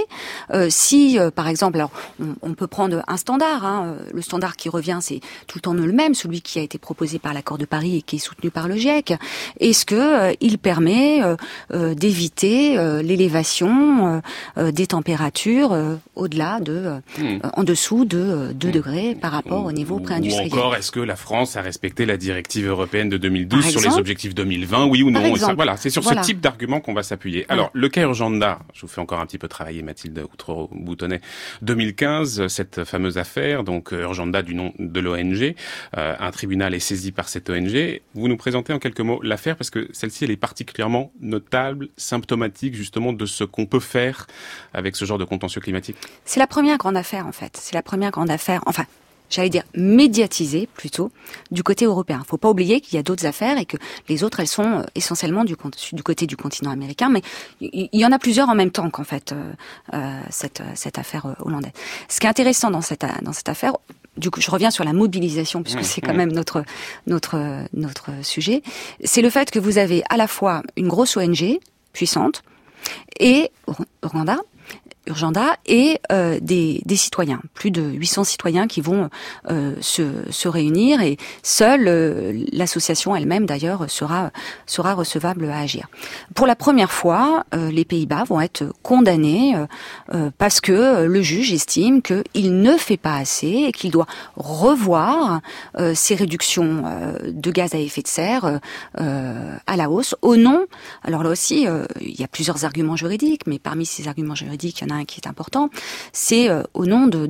Par exemple, alors, on peut prendre un standard. Le standard qui revient, c'est tout le temps le même, celui qui a été proposé par l'accord de Paris et qui est soutenu par le GIEC. Est-ce que il permet d'éviter l'élévation des températures au-delà en dessous de 2 degrés par rapport au niveau préindustriel? Ou encore, est-ce que la France a respecté la directive européenne de 2012 sur les objectifs 2020, oui ou non? Voilà, c'est sur ce type d'argument qu'on va s'appuyer. Alors, le cas Urgenda, je vous fais encore un petit peu travailler, Mathilde Autrot-Boutonnet. 2015, cette fameuse affaire, donc Urgenda du nom de l'ONG, un tribunal est saisi par cette ONG. Vous nous présentez en quelques mots l'affaire, parce que celle-ci, elle est particulièrement notable, symptomatique justement de ce qu'on peut faire avec ce genre de contentieux climatique. C'est la première grande affaire, en fait. C'est la première grande affaire, enfin, j'allais dire médiatisée plutôt, du côté européen. Faut pas oublier qu'il y a d'autres affaires et que les autres, elles sont essentiellement du côté du continent américain, mais il y en a plusieurs en même temps qu'en fait cette affaire hollandaise. Ce qui est intéressant dans cette affaire, du coup, je reviens sur la mobilisation puisque c'est quand même notre sujet. C'est le fait que vous avez à la fois une grosse ONG puissante et Urgenda et des citoyens, plus de 800 citoyens qui vont se réunir et seule l'association elle-même d'ailleurs sera recevable à agir. Pour la première fois, les Pays-Bas vont être condamnés parce que le juge estime qu'il ne fait pas assez et qu'il doit revoir ces réductions de gaz à effet de serre à la hausse au nom. Alors là aussi, il y a plusieurs arguments juridiques, mais parmi ces arguments juridiques, il y en a un qui est important, c'est au nom de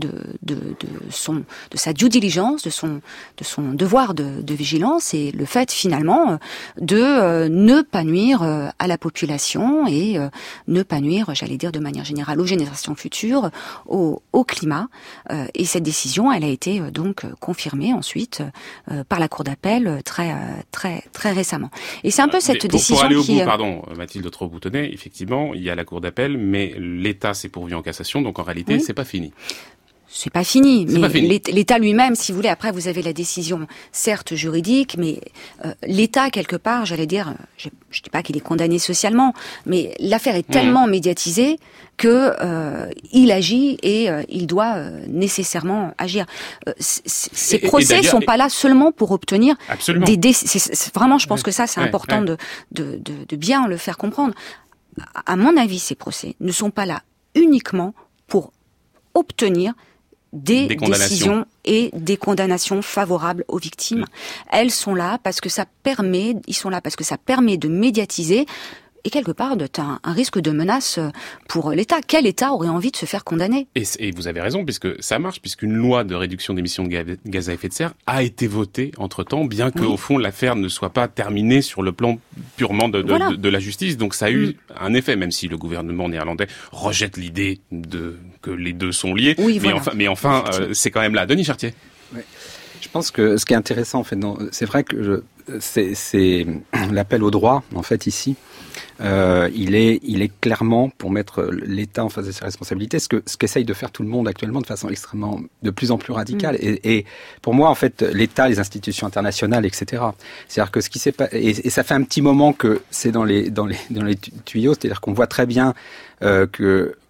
sa due diligence, de son devoir de vigilance et le fait finalement de ne pas nuire à la population et ne pas nuire, j'allais dire de manière générale, aux générations futures, au climat. Et cette décision, elle a été donc confirmée ensuite par la Cour d'appel très récemment. Et c'est un peu cette décision pour aller au qui... bout, pardon, Mathilde Autrot-Boutonnet, effectivement, il y a la Cour d'appel, mais l'État s'est pourvu en cassation, donc en réalité, c'est pas fini. C'est pas fini, mais l'État lui-même, si vous voulez, après vous avez la décision, certes juridique, mais l'État quelque part, j'allais dire, je dis pas qu'il est condamné socialement, mais l'affaire est tellement médiatisée que il agit et il doit nécessairement agir. Ces procès sont pas là seulement pour obtenir vraiment, je pense que ça c'est important de bien le faire comprendre. À mon avis, ces procès ne sont pas là uniquement pour obtenir des décisions et des condamnations favorables aux victimes. Elles sont là parce que ça permet de médiatiser et quelque part un risque de menace pour l'État. Quel État aurait envie de se faire condamner ? Et vous avez raison, puisque ça marche, puisqu'une loi de réduction d'émissions de gaz à effet de serre a été votée entre-temps, bien que au fond l'affaire ne soit pas terminée sur le plan purement de la justice. Donc ça a eu un effet, même si le gouvernement néerlandais rejette l'idée que les deux sont liés. Oui, mais enfin, c'est quand même là. Denis Chartier. Ouais. Je pense que ce qui est intéressant, en fait, c'est vrai que c'est l'appel au droit, en fait, ici. Il est clairement pour mettre l'État en face de ses responsabilités, ce qu'essaye de faire tout le monde actuellement de façon extrêmement, de plus en plus radicale. Et pour moi, en fait, l'État, les institutions internationales, etc. C'est-à-dire que ce qui s'est passé, et ça fait un petit moment que c'est dans les tuyaux, c'est-à-dire qu'on voit très bien que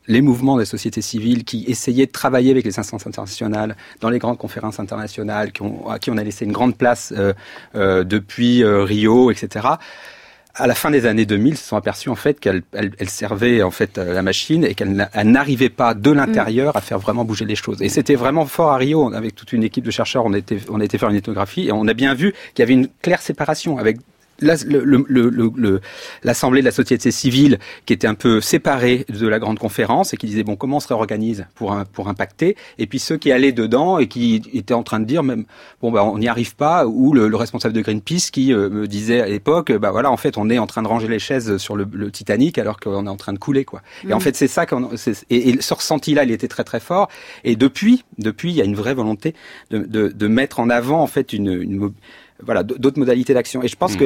les mouvements de la société civile qui essayaient de travailler avec les instances internationales, dans les grandes conférences internationales, à qui on a laissé une grande place depuis Rio, etc., à la fin des années 2000, se sont aperçus en fait qu'elle servait en fait la machine et qu'elle n'arrivait pas de l'intérieur à faire vraiment bouger les choses. Et c'était vraiment fort à Rio. Avec toute une équipe de chercheurs, on a été faire une ethnographie et on a bien vu qu'il y avait une claire séparation avec l'Assemblée de la société civile qui était un peu séparée de la grande conférence et qui disait comment on se réorganise pour impacter, et puis ceux qui allaient dedans et qui étaient en train de dire même on n'y arrive pas, ou le responsable de Greenpeace qui me disait à l'époque en fait on est en train de ranger les chaises sur le Titanic alors qu'on est en train de couler quoi. Et en fait c'est ça et ce ressenti là il était très très fort, et depuis il y a une vraie volonté de mettre en avant en fait d'autres modalités d'action. Et je pense que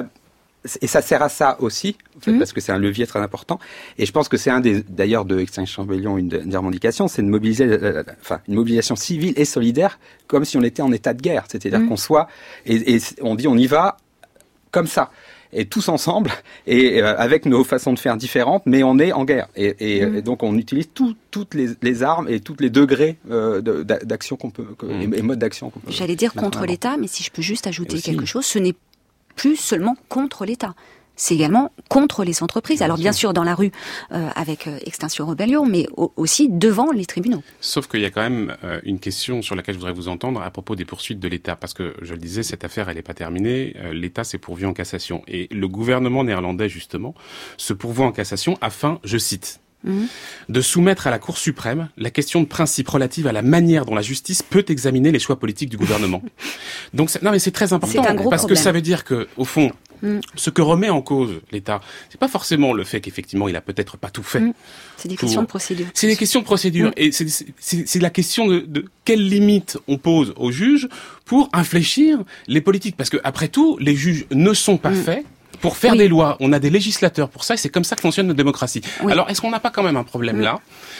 et ça sert à ça aussi, en fait, parce que c'est un levier très important. Et je pense que c'est d'ailleurs de Extinction Rebellion, une des revendications, c'est de mobiliser, une mobilisation civile et solidaire, comme si on était en état de guerre. C'est-à-dire qu'on soit, et on dit on y va comme ça. Et tous ensemble, et avec nos façons de faire différentes, mais on est en guerre. Et donc on utilise toutes les armes et tous les degrés d'action qu'on peut, et modes d'action qu'on peut. J'allais dire contre l'État, mais si je peux juste ajouter quelque chose, ce n'est plus seulement contre l'État. C'est également contre les entreprises. Alors bien sûr dans la rue avec Extinction Rebellion, mais aussi devant les tribunaux. Sauf qu'il y a quand même une question sur laquelle je voudrais vous entendre à propos des poursuites de l'État. Parce que, je le disais, cette affaire, elle n'est pas terminée. L'État s'est pourvu en cassation. Et le gouvernement néerlandais, justement, se pourvoit en cassation afin, je cite, de soumettre à la Cour suprême la question de principe relative à la manière dont la justice peut examiner les choix politiques du gouvernement. Donc, mais c'est très important. C'est un gros parce problème. Que ça veut dire que, au fond, ce que remet en cause l'État, c'est pas forcément le fait qu'effectivement il a peut-être pas tout fait. C'est des questions de procédure. C'est des questions de procédure. Et c'est la question de quelles limites on pose aux juges pour infléchir les politiques. Parce que, après tout, les juges ne sont pas faits pour faire des lois. On a des législateurs pour ça, et c'est comme ça que fonctionne notre démocratie. Oui. Alors, est-ce qu'on n'a pas quand même un problème là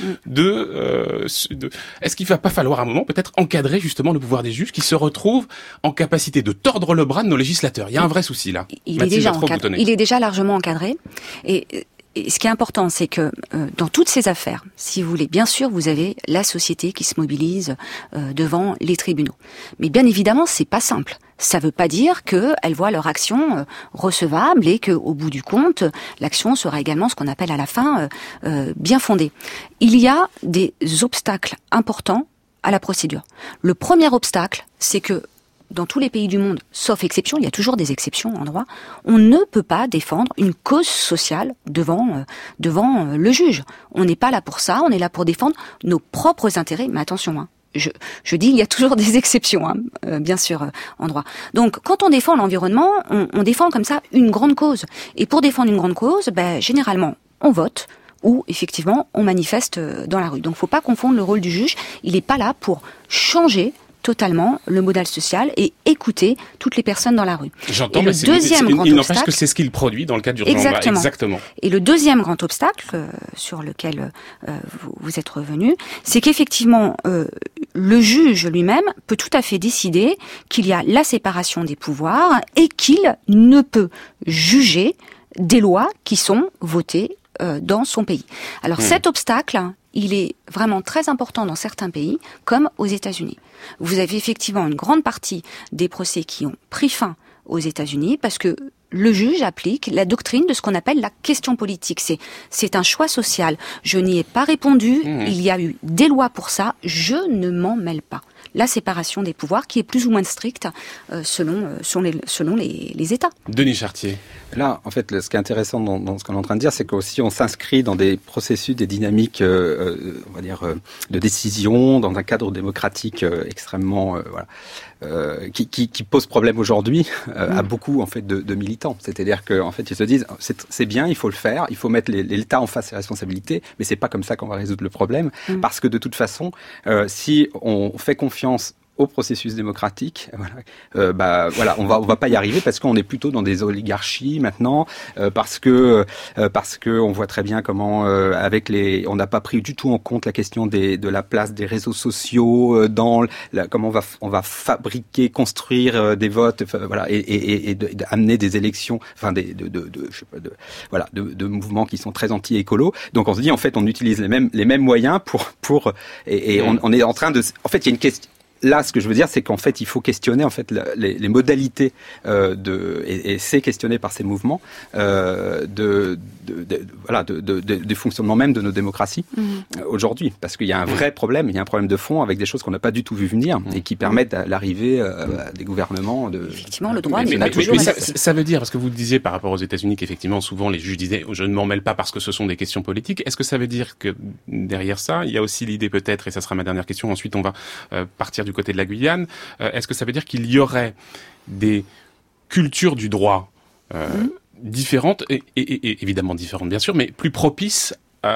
est-ce qu'il va pas falloir à un moment peut-être encadrer justement le pouvoir des juges qui se retrouvent en capacité de tordre le bras de nos législateurs? Il y a un vrai souci là. Il est déjà largement encadré. Et ce qui est important, c'est que dans toutes ces affaires, si vous voulez, bien sûr, vous avez la société qui se mobilise devant les tribunaux. Mais bien évidemment, c'est pas simple. Ça veut pas dire qu'elles voient leur action recevable et qu'au bout du compte, l'action sera également ce qu'on appelle à la fin bien fondée. Il y a des obstacles importants à la procédure. Le premier obstacle, c'est que dans tous les pays du monde, sauf exception, il y a toujours des exceptions en droit, on ne peut pas défendre une cause sociale devant le juge. On n'est pas là pour ça, on est là pour défendre nos propres intérêts. Mais attention, je dis il y a toujours des exceptions, bien sûr, en droit. Donc, quand on défend l'environnement, on défend comme ça une grande cause. Et pour défendre une grande cause, généralement, on vote ou effectivement, on manifeste dans la rue. Donc, faut pas confondre le rôle du juge. Il n'est pas là pour changer totalement le modèle social et écouter toutes les personnes dans la rue. J'entends, mais il n'empêche que c'est ce qu'il produit dans le cadre du Rwanda. Exactement. Et le deuxième grand obstacle sur lequel vous êtes revenu, c'est qu'effectivement, le juge lui-même peut tout à fait décider qu'il y a la séparation des pouvoirs et qu'il ne peut juger des lois qui sont votées dans son pays. Alors cet obstacle, il est vraiment très important dans certains pays, comme aux États-Unis. Vous avez effectivement une grande partie des procès qui ont pris fin aux États-Unis parce que le juge applique la doctrine de ce qu'on appelle la question politique. C'est un choix social. Je n'y ai pas répondu, il y a eu des lois pour ça, je ne m'en mêle pas. La séparation des pouvoirs qui est plus ou moins stricte selon les États. Denis Chartier. Là, en fait, ce qui est intéressant dans ce qu'on est en train de dire, c'est qu'aussi on s'inscrit dans des processus, des dynamiques, on va dire, de décision, dans un cadre démocratique extrêmement, qui pose problème aujourd'hui à beaucoup en fait de militants. C'est-à-dire que en fait, ils se disent, c'est bien, il faut le faire, il faut mettre l'État en face ses responsabilités, mais c'est pas comme ça qu'on va résoudre le problème, parce que de toute façon, si on fait confiance au processus démocratique, voilà, on va pas y arriver parce qu'on est plutôt dans des oligarchies maintenant, parce que on voit très bien comment on n'a pas pris du tout en compte la question de la place des réseaux sociaux dans comment on va fabriquer, construire des votes, voilà, et amener des élections, enfin de mouvements qui sont très anti-écolo. Donc on se dit en fait on utilise les mêmes moyens on est en train de, en fait il y a une question. Là, ce que je veux dire, c'est qu'en fait, il faut questionner en fait les modalités et c'est questionné par ces mouvements du fonctionnement même de nos démocraties aujourd'hui, parce qu'il y a un vrai problème, il y a un problème de fond avec des choses qu'on n'a pas du tout vu venir et qui permettent l'arrivée des gouvernements de. Effectivement, le droit n'est pas toujours. Mais ça veut dire, parce que vous disiez par rapport aux États-Unis qu'effectivement, souvent les juges disaient je ne m'en mêle pas parce que ce sont des questions politiques. Est-ce que ça veut dire que derrière ça, il y a aussi l'idée peut-être, et ça sera ma dernière question. Ensuite, on va partir du côté de la Guyane, est-ce que ça veut dire qu'il y aurait des cultures du droit différentes, et évidemment différentes bien sûr, mais plus propices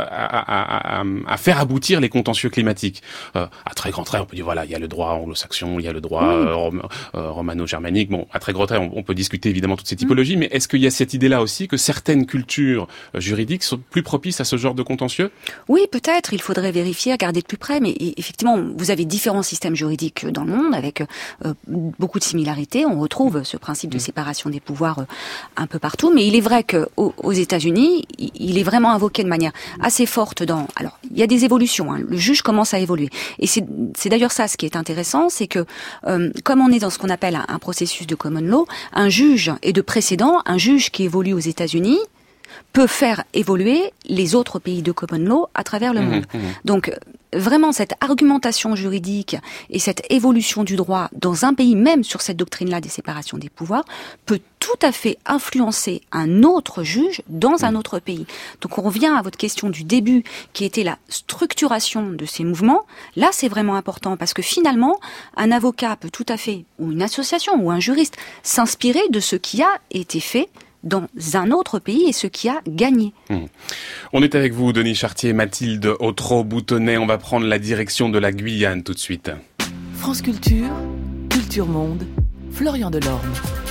à faire aboutir les contentieux climatiques. À très grand trait, on peut dire voilà, il y a le droit anglo-saxon, il y a le droit romano-germanique. Bon, à très grand trait, on peut discuter évidemment toutes ces typologies, mais est-ce qu'il y a cette idée-là aussi que certaines cultures juridiques sont plus propices à ce genre de contentieux ? Oui, peut-être. Il faudrait vérifier, regarder de plus près, mais effectivement, vous avez différents systèmes juridiques dans le monde avec beaucoup de similarités. On retrouve ce principe de séparation des pouvoirs un peu partout, mais il est vrai qu'aux États-Unis, il est vraiment invoqué de manière assez forte alors, il y a des évolutions, hein. Le juge commence à évoluer. Et c'est d'ailleurs ça, ce qui est intéressant, c'est que, comme on est dans ce qu'on appelle un processus de common law, un juge qui évolue aux États-Unis peut faire évoluer les autres pays de common law à travers le monde. Donc, vraiment, cette argumentation juridique et cette évolution du droit dans un pays, même sur cette doctrine-là des séparations des pouvoirs, peut tout à fait influencer un autre juge dans un autre pays. Donc on revient à votre question du début, qui était la structuration de ces mouvements. Là, c'est vraiment important, parce que finalement, un avocat peut tout à fait, ou une association, ou un juriste, s'inspirer de ce qui a été fait dans un autre pays et ce qui a gagné. On est avec vous, Denis Chartier, Mathilde Autreau-Boutonnet. On va prendre la direction de la Guyane tout de suite. France Culture, Culture Monde, Florian Delorme.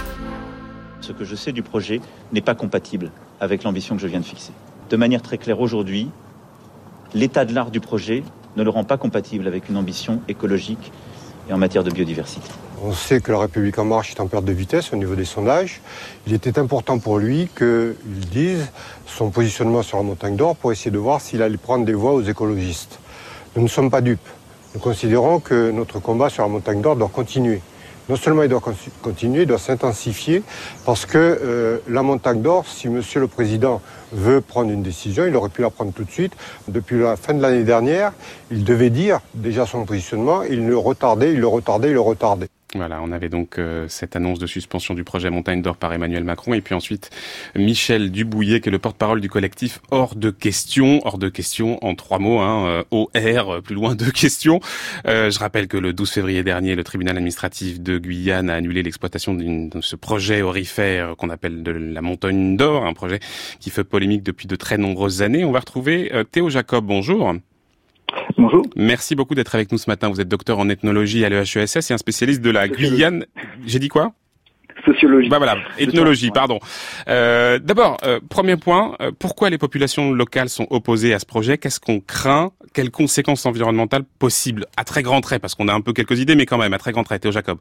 Ce que je sais du projet n'est pas compatible avec l'ambition que je viens de fixer. De manière très claire aujourd'hui, l'état de l'art du projet ne le rend pas compatible avec une ambition écologique et en matière de biodiversité. On sait que La République En Marche est en perte de vitesse au niveau des sondages. Il était important pour lui qu'il dise son positionnement sur la Montagne d'Or pour essayer de voir s'il allait prendre des voix aux écologistes. Nous ne sommes pas dupes. Nous considérons que notre combat sur la Montagne d'Or doit continuer. Non seulement il doit continuer, il doit s'intensifier, parce que la Montagne d'Or, si Monsieur le Président veut prendre une décision, il aurait pu la prendre tout de suite. Depuis la fin de l'année dernière, il devait dire déjà son positionnement, il le retardait. Voilà, on avait donc cette annonce de suspension du projet Montagne d'Or par Emmanuel Macron, et puis ensuite Michel Dubouillet, qui est le porte-parole du collectif Hors de question en 3 mots, OR, plus loin de questions. Je rappelle que le 12 février dernier, le tribunal administratif de Guyane a annulé l'exploitation de ce projet aurifère qu'on appelle de la Montagne d'Or, un projet qui fait polémique depuis de très nombreuses années. On va retrouver Théo Jacob, bonjour. Bonjour. Merci beaucoup d'être avec nous ce matin. Vous êtes docteur en ethnologie à l'EHESS et un spécialiste de la Guyane. J'ai dit quoi ? Sociologie. Voilà, ethnologie, pardon. D'abord, premier point, pourquoi les populations locales sont opposées à ce projet ? Qu'est-ce qu'on craint ? Quelles conséquences environnementales possibles ? À très grands traits, parce qu'on a un peu quelques idées, mais quand même, à très grands traits. Théo Jacob.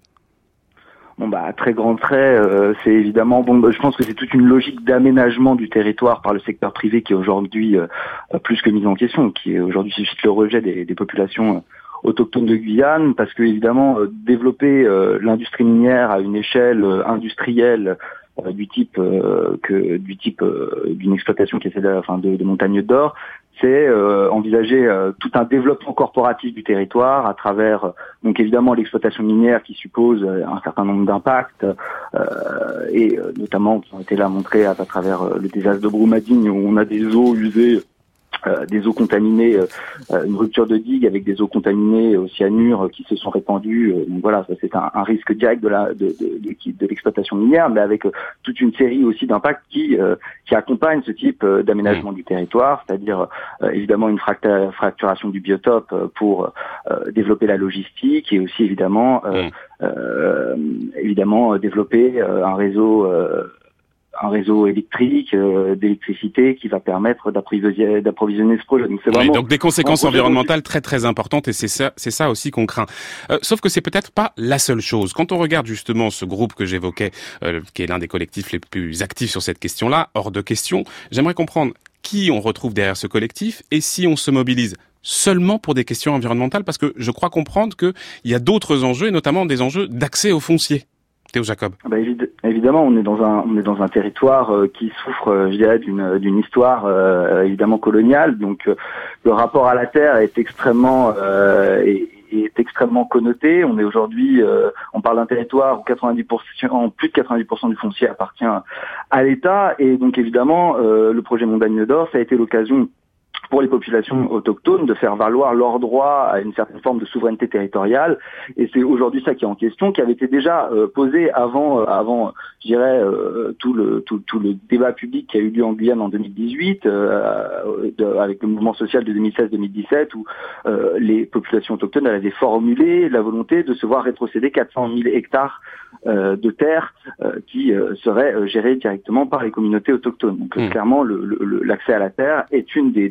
À très grands traits, c'est évidemment je pense que c'est toute une logique d'aménagement du territoire par le secteur privé qui est aujourd'hui plus que mise en question, qui aujourd'hui suscite le rejet des populations autochtones de Guyane, parce que évidemment développer l'industrie minière à une échelle industrielle du type d'une exploitation qui essaie de Montagne d'Or, c'est envisager tout un développement corporatif du territoire à travers donc évidemment l'exploitation minière qui suppose un certain nombre d'impacts et notamment qui ont été là montrés à travers le désastre de Brumadinho où on a des eaux usées des eaux contaminées, une rupture de digue avec des eaux contaminées au cyanure qui se sont répandues. Donc voilà, ça c'est un risque direct de l'exploitation minière, mais avec toute une série aussi d'impacts qui accompagnent ce type d'aménagement du territoire, c'est-à-dire évidemment une fracturation du biotope pour développer la logistique et aussi évidemment développer un réseau électrique, d'électricité qui va permettre d'approvisionner ce projet. Donc, c'est vraiment donc des conséquences environnementales très très importantes, et c'est ça aussi qu'on craint. Sauf que c'est peut-être pas la seule chose. Quand on regarde justement ce groupe que j'évoquais, qui est l'un des collectifs les plus actifs sur cette question-là, hors de question, j'aimerais comprendre qui on retrouve derrière ce collectif et si on se mobilise seulement pour des questions environnementales, parce que je crois comprendre qu'il y a d'autres enjeux, et notamment des enjeux d'accès au foncier. Théo Jacob. Évidemment, on est dans un territoire qui souffre, je dirais, d'une histoire évidemment coloniale. Donc, le rapport à la terre est extrêmement connoté. On est aujourd'hui, on parle d'un territoire où plus de 90% du foncier appartient à l'État. Et donc, évidemment, le projet Montagne d'Or, ça a été l'occasion pour les populations autochtones de faire valoir leur droit à une certaine forme de souveraineté territoriale, et c'est aujourd'hui ça qui est en question, qui avait été déjà posé avant, je dirais, tout le débat public qui a eu lieu en Guyane en 2018, avec le mouvement social de 2016-2017, où les populations autochtones avaient formulé la volonté de se voir rétrocéder 400 000 hectares de terres qui seraient gérées directement par les communautés autochtones. Donc clairement, l'accès à la terre est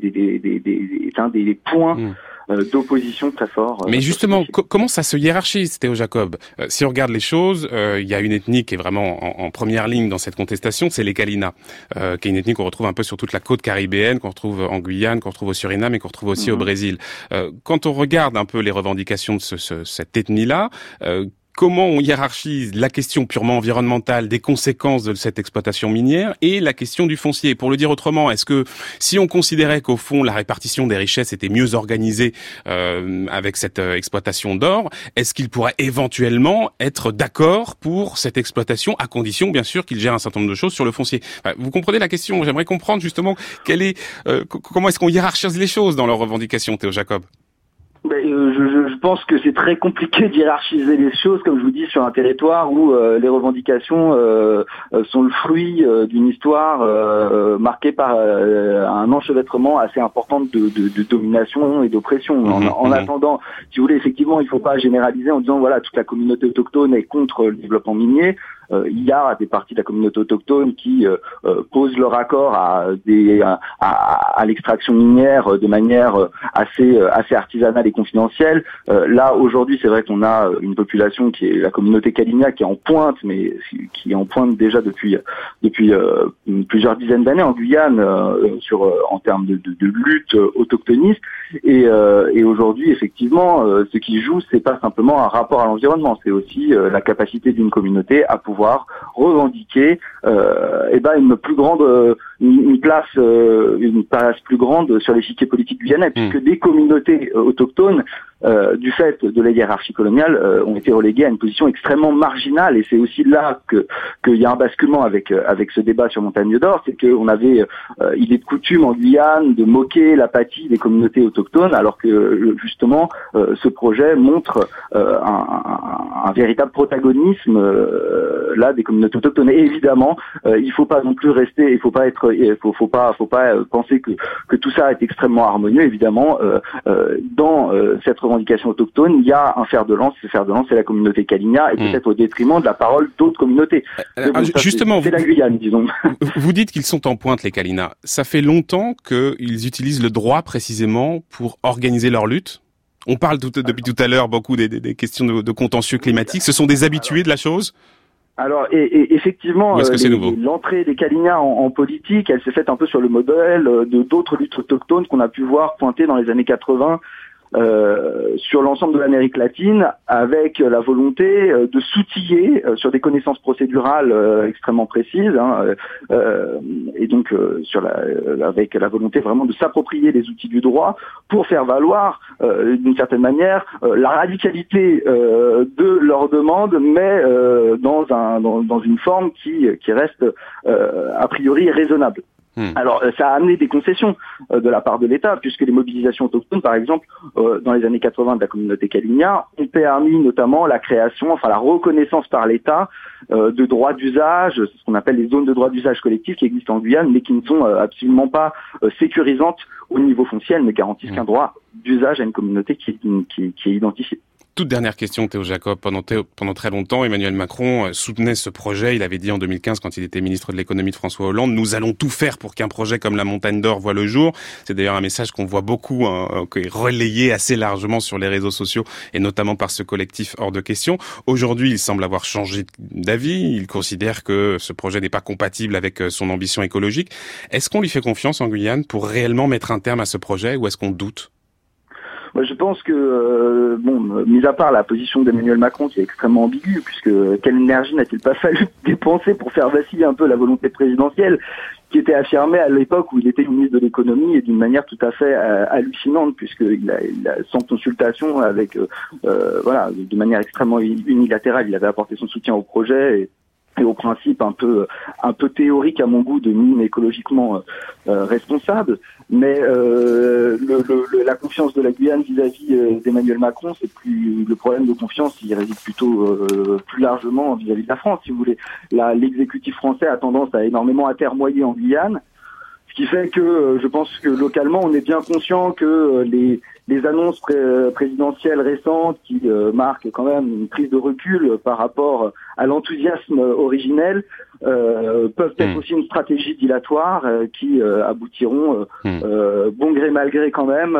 un des points d'opposition très fort. Mais justement, comment ça se hiérarchise, Théo Jacob? Si on regarde les choses, il y a une ethnie qui est vraiment en première ligne dans cette contestation, c'est les Kalina, qui est une ethnie qu'on retrouve un peu sur toute la côte caribéenne, qu'on retrouve en Guyane, qu'on retrouve au Suriname et qu'on retrouve aussi au Brésil. Quand on regarde un peu les revendications de cette ethnie-là, comment on hiérarchise la question purement environnementale des conséquences de cette exploitation minière et la question du foncier? Pour le dire autrement, est-ce que si on considérait qu'au fond la répartition des richesses était mieux organisée avec cette exploitation d'or, est-ce qu'il pourrait éventuellement être d'accord pour cette exploitation, à condition bien sûr qu'il gère un certain nombre de choses sur le foncier? Vous comprenez la question? J'aimerais comprendre justement comment est-ce qu'on hiérarchise les choses dans leurs revendications, Théo Jacob? Je pense que c'est très compliqué d'hiérarchiser les choses, comme je vous dis, sur un territoire où les revendications sont le fruit d'une histoire marquée par un enchevêtrement assez important de domination et d'oppression. En attendant, si vous voulez, effectivement, il ne faut pas généraliser en disant voilà, toute la communauté autochtone est contre le développement minier. Il y a des parties de la communauté autochtone qui posent leur accord à l'extraction minière de manière assez artisanale et confidentielle. Là, aujourd'hui, c'est vrai qu'on a une population qui est la communauté Kalina qui est en pointe, mais qui est en pointe déjà depuis plusieurs dizaines d'années en Guyane en termes de lutte autochtoniste. Et aujourd'hui, effectivement, ce qui joue, c'est pas simplement un rapport à l'environnement, c'est aussi la capacité d'une communauté à pouvoir revendiquer une plus grande une place plus grande sur l'échiquier politique guyanais, puisque des communautés autochtones du fait de la hiérarchie coloniale ont été reléguées à une position extrêmement marginale, et c'est aussi là qu'il y a un basculement avec ce débat sur Montagne d'Or, c'est qu'on avait il est de coutume en Guyane de moquer l'apathie des communautés autochtones, alors que justement ce projet montre un véritable protagonisme là des communautés autochtones. Et évidemment, il faut pas non plus rester, il faut pas penser que tout ça est extrêmement harmonieux. Évidemment, dans cette revendication autochtone, il y a un fer de lance. Ce fer de lance, c'est la communauté Kalina, et peut-être au détriment de la parole d'autres communautés. Justement, c'est la Guyane, disons. Vous dites qu'ils sont en pointe, les Kalina. Ça fait longtemps qu'ils utilisent le droit précisément pour organiser leur lutte. On parle depuis tout à l'heure beaucoup des questions de contentieux climatique. Ce sont des habitués de la chose? Alors, et effectivement, l'entrée des Kalina en politique, elle s'est faite un peu sur le modèle de d'autres luttes autochtones qu'on a pu voir pointer dans les années 80 sur l'ensemble de l'Amérique latine, avec la volonté de s'outiller sur des connaissances procédurales extrêmement précises, et donc avec la volonté vraiment de s'approprier les outils du droit pour faire valoir d'une certaine manière la radicalité de leurs demandes, mais dans une forme qui reste a priori raisonnable. Alors, ça a amené des concessions de la part de l'État, puisque les mobilisations autochtones, par exemple, dans les années 80 de la communauté Kalinia, ont permis notamment la reconnaissance par l'État de droits d'usage, c'est ce qu'on appelle les zones de droits d'usage collectifs qui existent en Guyane, mais qui ne sont absolument pas sécurisantes au niveau foncier, elles ne garantissent qu'un droit d'usage à une communauté qui est identifiée. Toute dernière question, Théo Jacob. Pendant très longtemps, Emmanuel Macron soutenait ce projet. Il avait dit en 2015, quand il était ministre de l'économie de François Hollande, nous allons tout faire pour qu'un projet comme la Montagne d'Or voie le jour. C'est d'ailleurs un message qu'on voit beaucoup, qui est relayé assez largement sur les réseaux sociaux et notamment par ce collectif Hors de Question. Aujourd'hui, il semble avoir changé d'avis. Il considère que ce projet n'est pas compatible avec son ambition écologique. Est-ce qu'on lui fait confiance en Guyane pour réellement mettre un terme à ce projet ou est-ce qu'on doute ? Moi, je pense que, mis à part la position d'Emmanuel Macron qui est extrêmement ambiguë, puisque quelle énergie n'a-t-il pas fallu dépenser pour faire vaciller un peu la volonté présidentielle qui était affirmée à l'époque où il était ministre de l'économie et d'une manière tout à fait hallucinante, puisqu'il a sans consultation avec, de manière extrêmement unilatérale, il avait apporté son soutien au projet et au principe un peu théorique à mon goût de mine écologiquement responsable, mais la confiance de la Guyane vis-à-vis d'Emmanuel Macron, c'est plus le problème de confiance, il réside plutôt plus largement vis-à-vis de la France, si vous voulez. L'exécutif français a tendance à énormément atermoyer en Guyane, ce qui fait que je pense que localement on est bien conscient que les annonces présidentielles récentes qui marquent quand même une prise de recul par rapport à l'enthousiasme originel peuvent être aussi une stratégie dilatoire qui aboutiront bon gré mal gré quand même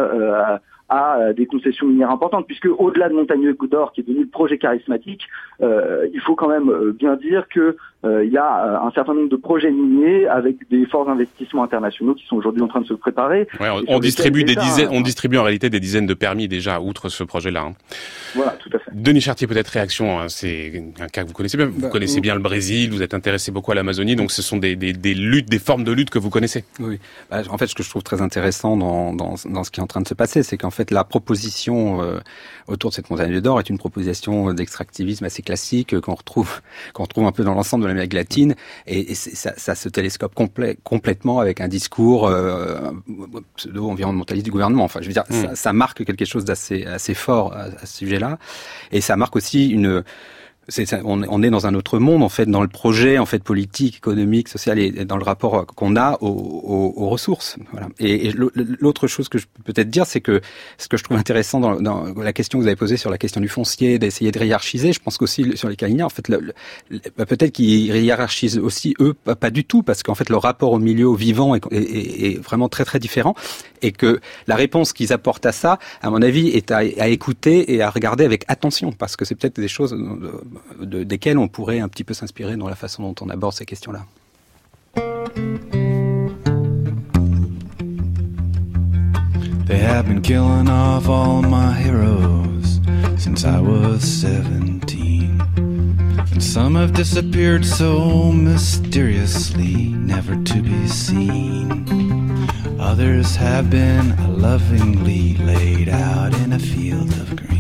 à des concessions minières importantes, puisque au-delà de Montagne d'Or, qui est devenu le projet charismatique, il faut quand même bien dire que il y a un certain nombre de projets miniers avec des forts investissements internationaux qui sont aujourd'hui en train de se préparer. Ouais, on distribue on distribue en réalité des dizaines de permis déjà, outre ce projet-là. Voilà, tout à fait. Denis Chartier, peut-être réaction, c'est un cas que vous connaissez bien. Vous connaissez bien le Brésil, vous êtes intéressé beaucoup à l'Amazonie, donc ce sont des luttes, des formes de lutte que vous connaissez. Oui. En fait, ce que je trouve très intéressant dans ce qui est en train de se passer, c'est qu'en fait, la proposition autour de cette montagne d'or est une proposition d'extractivisme assez classique qu'on retrouve un peu dans l'ensemble de l'Amérique latine, et ça se télescope complètement avec un discours pseudo-environnementaliste du gouvernement. Enfin, je veux dire, ça marque quelque chose d'assez fort à ce sujet-là, et ça marque aussi on est dans un autre monde, en fait, dans le projet, en fait, politique, économique, social, et dans le rapport qu'on a aux ressources. Voilà. Et l'autre chose que je peux peut-être dire, c'est que ce que je trouve intéressant dans la question que vous avez posée sur la question du foncier, d'essayer de hiérarchiser, je pense qu'aussi sur les Kalinia, en fait, peut-être qu'ils hiérarchisent aussi, eux, pas du tout, parce qu'en fait, le rapport au milieu, au vivant est vraiment très, très différent, et que la réponse qu'ils apportent à ça, à mon avis, est à écouter et à regarder avec attention, parce que c'est peut-être des choses desquelles on pourrait un petit peu s'inspirer dans la façon dont on aborde ces questions-là. They have been killing off all my heroes since I was 17. And some have disappeared so mysteriously, never to be seen. Others have been lovingly laid out in a field of green.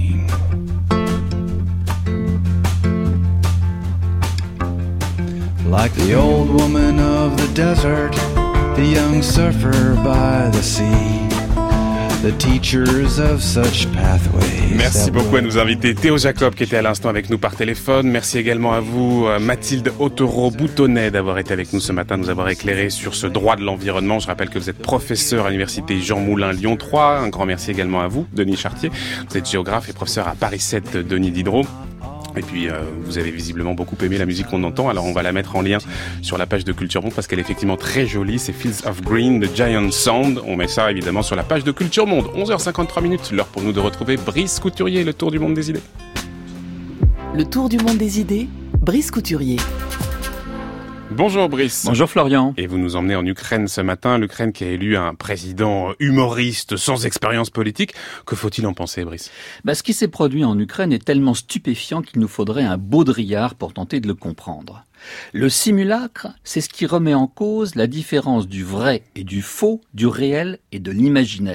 Like the old woman of the desert, the young surfer by the sea, the teachers of such pathways. Merci beaucoup à nos invités. Théo Jacob qui était à l'instant avec nous par téléphone. Merci également à vous, Mathilde Otero-Boutonnet, d'avoir été avec nous ce matin, nous avoir éclairé sur ce droit de l'environnement. Je rappelle que vous êtes professeur à l'université Jean Moulin Lyon 3. Un grand merci également à vous, Denis Chartier. Vous êtes géographe et professeur à Paris 7 Denis Diderot. Et puis, vous avez visiblement beaucoup aimé la musique qu'on entend, alors on va la mettre en lien sur la page de Culture Monde parce qu'elle est effectivement très jolie. C'est Fields of Green de Giant Sound. On met ça évidemment sur la page de Culture Monde. 11h53, l'heure pour nous de retrouver Brice Couturier, le tour du monde des idées. Le tour du monde des idées, Brice Couturier. Bonjour Brice. Bonjour Florian. Et vous nous emmenez en Ukraine ce matin, l'Ukraine qui a élu un président humoriste sans expérience politique. Que faut-il en penser, Brice ? Ce qui s'est produit en Ukraine est tellement stupéfiant qu'il nous faudrait un Baudrillard pour tenter de le comprendre. Le simulacre, c'est ce qui remet en cause la différence du vrai et du faux, du réel et de l'imaginaire.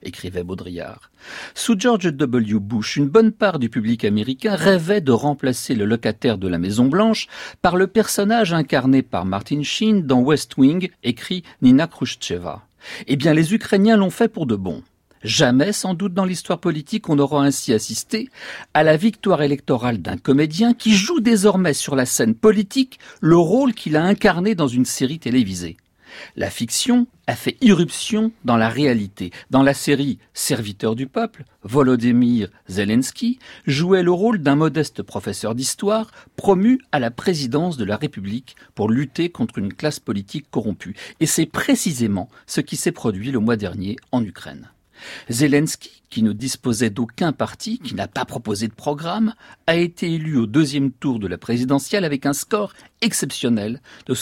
écrivait Baudrillard. Sous George W. Bush, une bonne part du public américain rêvait de remplacer le locataire de la Maison-Blanche par le personnage incarné par Martin Sheen dans West Wing, écrit Nina Khrouchtcheva. Eh bien, les Ukrainiens l'ont fait pour de bon. Jamais, sans doute, dans l'histoire politique, on aura ainsi assisté à la victoire électorale d'un comédien qui joue désormais sur la scène politique le rôle qu'il a incarné dans une série télévisée. La fiction a fait irruption dans la réalité. Dans la série Serviteur du peuple, Volodymyr Zelensky jouait le rôle d'un modeste professeur d'histoire promu à la présidence de la République pour lutter contre une classe politique corrompue. Et c'est précisément ce qui s'est produit le mois dernier en Ukraine. Zelensky, qui ne disposait d'aucun parti, qui n'a pas proposé de programme, a été élu au deuxième tour de la présidentielle avec un score exceptionnel de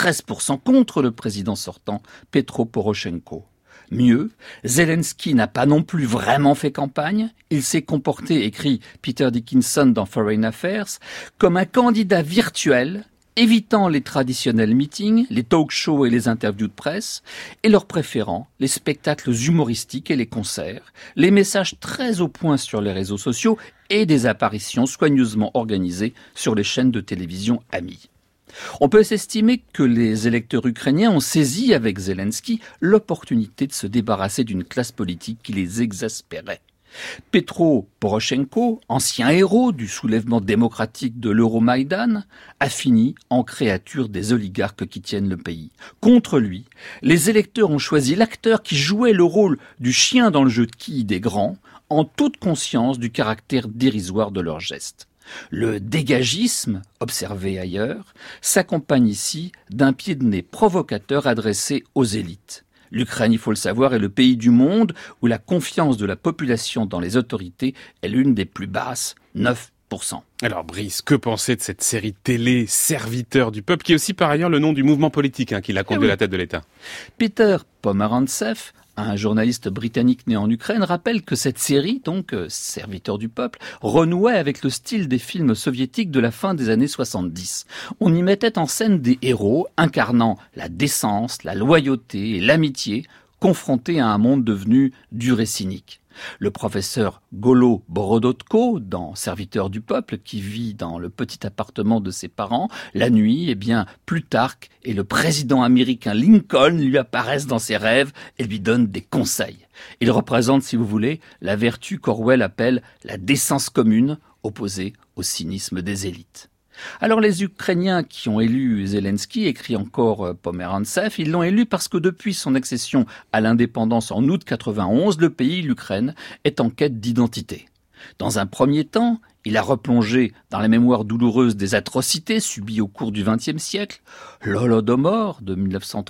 73% contre le président sortant, Petro Poroshenko. Mieux, Zelensky n'a pas non plus vraiment fait campagne, il s'est comporté, écrit Peter Dickinson dans Foreign Affairs, comme un candidat virtuel, évitant les traditionnels meetings, les talk-shows et les interviews de presse, et leur préférant les spectacles humoristiques et les concerts, les messages très au point sur les réseaux sociaux et des apparitions soigneusement organisées sur les chaînes de télévision amies. On peut s'estimer que les électeurs ukrainiens ont saisi avec Zelensky l'opportunité de se débarrasser d'une classe politique qui les exaspérait. Petro Poroshenko, ancien héros du soulèvement démocratique de l'Euromaïdan, a fini en créature des oligarques qui tiennent le pays. Contre lui, les électeurs ont choisi l'acteur qui jouait le rôle du chien dans le jeu de quilles des grands, en toute conscience du caractère dérisoire de leurs gestes. Le dégagisme, observé ailleurs, s'accompagne ici d'un pied de nez provocateur adressé aux élites. L'Ukraine, il faut le savoir, est le pays du monde où la confiance de la population dans les autorités est l'une des plus basses, 9%. Alors Brice, que penser de cette série télé Serviteur du peuple, qui est aussi par ailleurs le nom du mouvement politique qui l'a conduit à la tête de l'État? Peter Pomerantsev, un journaliste britannique né en Ukraine, rappelle que cette série, donc Serviteur du peuple, renouait avec le style des films soviétiques de la fin des années 70. On y mettait en scène des héros incarnant la décence, la loyauté et l'amitié, confrontés à un monde devenu dur et cynique. Le professeur Golo Borodotko, dans Serviteur du peuple, qui vit dans le petit appartement de ses parents, la nuit, Plutarque et le président américain Lincoln lui apparaissent dans ses rêves et lui donnent des conseils. Il représente, si vous voulez, la vertu qu'Orwell appelle la décence commune, opposée au cynisme des élites. Alors les Ukrainiens qui ont élu Zelensky, écrit encore Pomerantsev, ils l'ont élu parce que depuis son accession à l'indépendance en août 91, le pays, l'Ukraine, est en quête d'identité. Dans un premier temps, il a replongé dans la mémoire douloureuse des atrocités subies au cours du XXe siècle, l'Holodomor de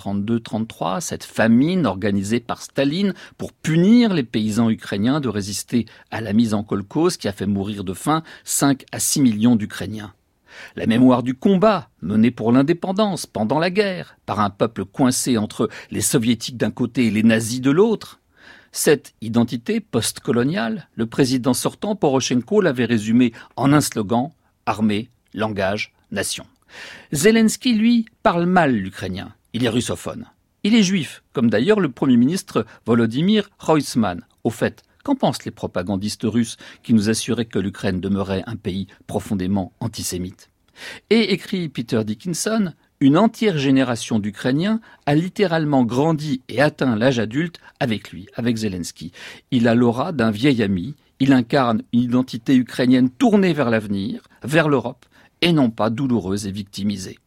1932-33, cette famine organisée par Staline pour punir les paysans ukrainiens de résister à la mise en kolkhoz qui a fait mourir de faim 5 à 6 millions d'Ukrainiens. La mémoire du combat mené pour l'indépendance pendant la guerre par un peuple coincé entre les soviétiques d'un côté et les nazis de l'autre. Cette identité post-coloniale, le président sortant Poroshenko l'avait résumée en un slogan « Armée, langage, nation ». Zelensky, lui, parle mal l'ukrainien. Il est russophone. Il est juif, comme d'ailleurs le Premier ministre Volodymyr Groysman. Au fait, qu'en pensent les propagandistes russes qui nous assuraient que l'Ukraine demeurait un pays profondément antisémite? Et, écrit Peter Dickinson, une entière génération d'Ukrainiens a littéralement grandi et atteint l'âge adulte avec lui, avec Zelensky. Il a l'aura d'un vieil ami, il incarne une identité ukrainienne tournée vers l'avenir, vers l'Europe, et non pas douloureuse et victimisée.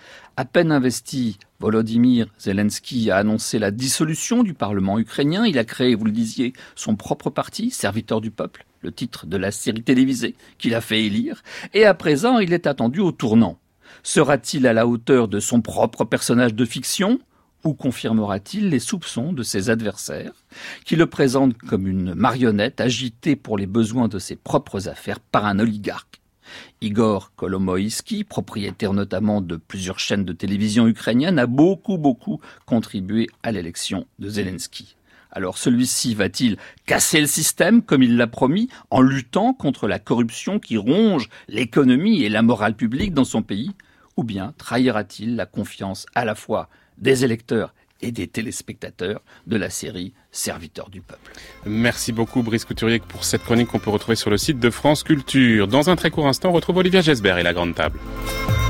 À peine investi, Volodymyr Zelensky a annoncé la dissolution du Parlement ukrainien. Il a créé, vous le disiez, son propre parti, Serviteur du peuple, le titre de la série télévisée qu'il a fait élire. Et à présent, il est attendu au tournant. Sera-t-il à la hauteur de son propre personnage de fiction ou confirmera-t-il les soupçons de ses adversaires qui le présentent comme une marionnette agitée pour les besoins de ses propres affaires par un oligarque? Igor Kolomoïski, propriétaire notamment de plusieurs chaînes de télévision ukrainiennes, a beaucoup contribué à l'élection de Zelensky. Alors celui-ci va-t-il casser le système comme il l'a promis en luttant contre la corruption qui ronge l'économie et la morale publique dans son pays? Ou bien trahira-t-il la confiance à la fois des électeurs et des téléspectateurs de la série Serviteurs du peuple. Merci beaucoup Brice Couturier pour cette chronique qu'on peut retrouver sur le site de France Culture. Dans un très court instant, on retrouve Olivia Gesbert et la Grande Table.